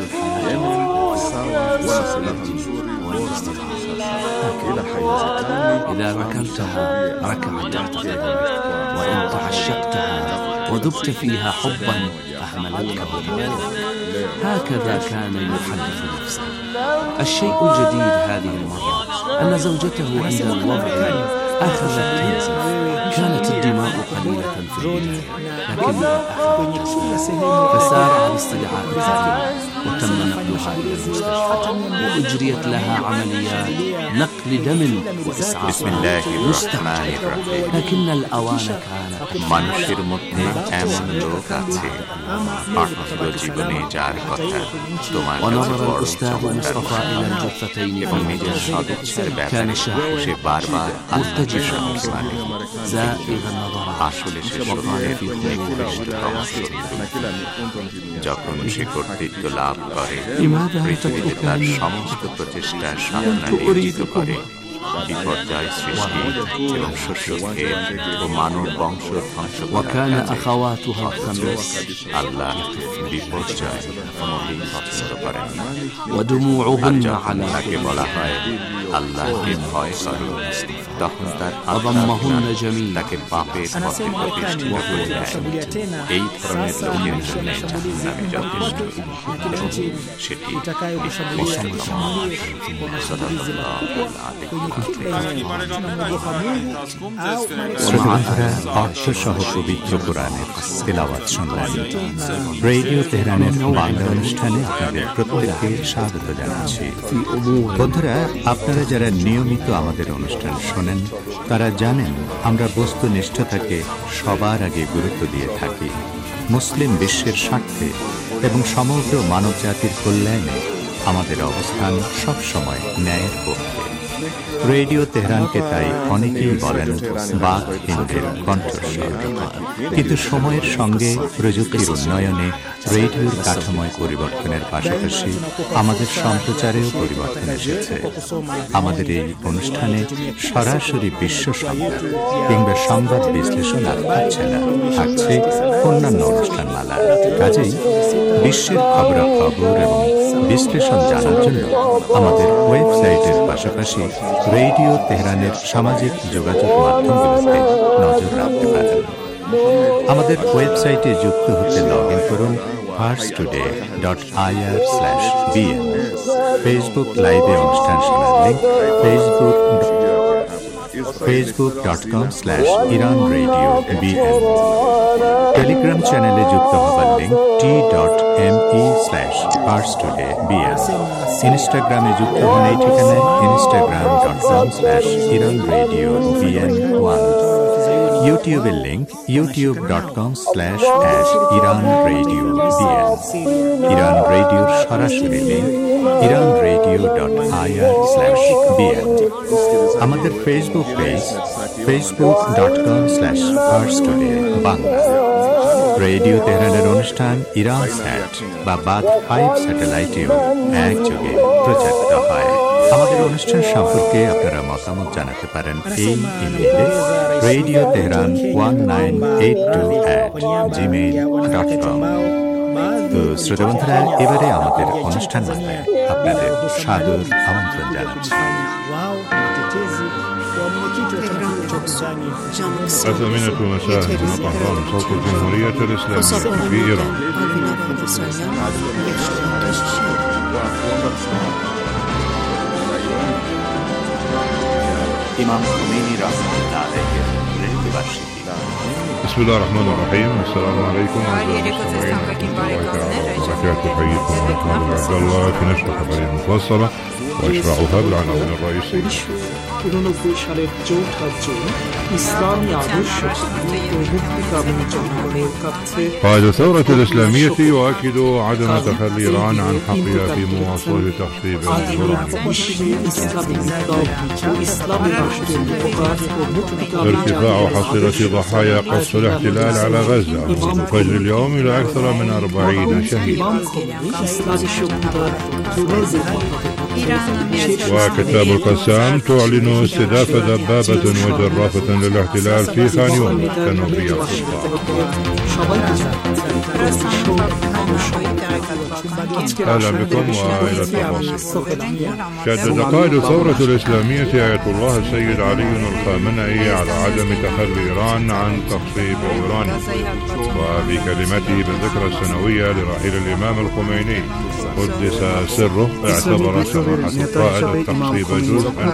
الحياة إذا ركلتها ركعت تحت قدمك، وإن تعشقتها وذبت فيها حبا فحملتك بطولك. هكذا كان يحدث نفسه. الشيء الجديد هذه المرة أن زوجته عند الوضع أخذت تنزف. كانت الدماء قليلة في البداية لكنها أخذت فسارع لاستدعاء وتم نقلها إلى المستشفى وأجريت لها عمليات نقل دم وإسعاف. بسم الله الرحمن الرحيم. لكن الأوان كانت মানুষের মধ্যে এমন লোক আছে পার্থিব জীবনে যার কথা তোমার ونظر الأستاذ مصطفى إلى الجثتين এবং নিজের সদিচ্ছার ব্যাপারে সে বারবার مرتجفا زائغا النظر আসলে সে শহরের নিকৃষ্টতম শত্রু। যখন সে কর্তৃত্ব লাভ করে পৃথিবীতে তার সমস্ত প্রচেষ্টার সাধনা নিয়োজিত করে বিপর্যয় সৃষ্টি এবং শস্যক্ষেত ও মানব বংশ ধ্বংস وكان أخواتها خمس. আল্লাহ বিপর্যয় কোনোদিন পছন্দ করেন না। ودموعهن على তাকে বলা হয় আল্লাহকে ভয় করো, তখন তার وضمهن جميعا তাকে পাপের পথে প্রতিষ্ঠিত করে দেয়। এই ধরনের লোকের জন্য জাহান্নামে যথেষ্ট এবং সেটি অর্থসহ পবিত্র কোরআনের তেলাওয়াত শুনলেন। রেডিও তেহরানের বাংলা অনুষ্ঠানে আপনাদের প্রত্যেককে স্বাগত জানাচ্ছি। বন্ধুরা, আপনারা যারা নিয়মিত আমাদের অনুষ্ঠান শোনেন তারা জানেন আমরা বস্তুনিষ্ঠতাকে সবার আগে গুরুত্ব দিয়ে থাকি। মুসলিম বিশ্বের স্বার্থে এবং সমগ্র মানবজাতির কল্যাণে আমাদের অবস্থান সবসময় ন্যায়ের পক্ষে। রেডিও তেহরানকে তাই অনেকেই বলেন বাক হিন্দের কণ্ঠস্বর। কিন্তু সময়ের সঙ্গে প্রযুক্তির উন্নয়নে রেডিওর কাঠামোয় পরিবর্তনের পাশাপাশি আমাদের সম্প্রচারেও পরিবর্তন এসেছে। আমাদের এই অনুষ্ঠানে সরাসরি বিশ্ব সংবাদ কিংবা সংবাদ বিশ্লেষণ আর থাকছে না, থাকছে অন্যান্য অনুষ্ঠানমালা। কাজেই বিশ্বের খবরাখবর এবং বিশ্লেষণ জানার জন্য আমাদের ওয়েবসাইটের পাশাপাশি রেডিও তেহরানের সামাজিক যোগাযোগ মাধ্যমগুলোতে নজর রাখতে পারেন। আমাদের ওয়েবসাইটে যুক্ত হতে লগ ইন করুন farstoday.ir/bn। ফেসবুক লাইভে অনুষ্ঠান শোনার লিঙ্ক facebook.com/iranradiobn। টেলিগ্রাম চ্যানেলে যুক্ত হবার লিঙ্ক t.me/farstodaybn। ইনস্টাগ্রামে যুক্ত হন এই ঠিকানায় instagram.com/iranradiobn1। ইউটিউবের লিঙ্ক youtube.com/iranradiobn। ইরান রেডিওর সরাসরি লিঙ্ক iranradio.ir/bn। আমাদের ফেসবুক পেজ facebook.com/farstoday/বাংলা। রেডিও তেহরানের অনুষ্ঠান ইরান স্যাট বা বাদ 5 স্যাটেলাইটেও একযোগে প্রচারিত হয়। আমাদের অনুষ্ঠান সম্পর্কে আপনারা মতামত জানাতে পারেন এই ইমেইলে radioteheran1982@gmail.com। তো শ্রোতা বন্ধুরা, এবারে আমাদের অনুষ্ঠান মালায় আপনাদের সাদর আমন্ত্রণ জানাচ্ছি। أثمنة مساء من طهران صوت الجمهورية الإسلامية في إيران. ইমাম খুমেনি রাহমাতুল্লাহ আলাইহির بسم الله الرحمن الرحيم. السلام عليكم ورحمة الله وبركاته. حييكم محمد عبد الله في نشر خبرية مفصلة واشرحها بالعناوين الرئيسية. قائد الثورة الإسلامية يؤكد عدم تخلي إيران عن حقها في مواصلة تخصيب ارتفاع حصيلة ضحايا قصف الاحتلال على غزة منذ فجر اليوم إلى أكثر من 40 شهيدا. وكتاب القسام تعلن استهداف دبابة وجرافة للاحتلال في خان يونس كنظرية أهلا بكم وإلى التفاصيل. شدد قائد الثورة الإسلامية آية الله السيد علي الخامنئي على عدم تخلي إيران عن تخصيب اليورانيوم، وفي كلمته بالذكرى السنوية لرحيل الإمام الخميني قدس سره اعتبر سماحة القائد التخصيب جزءا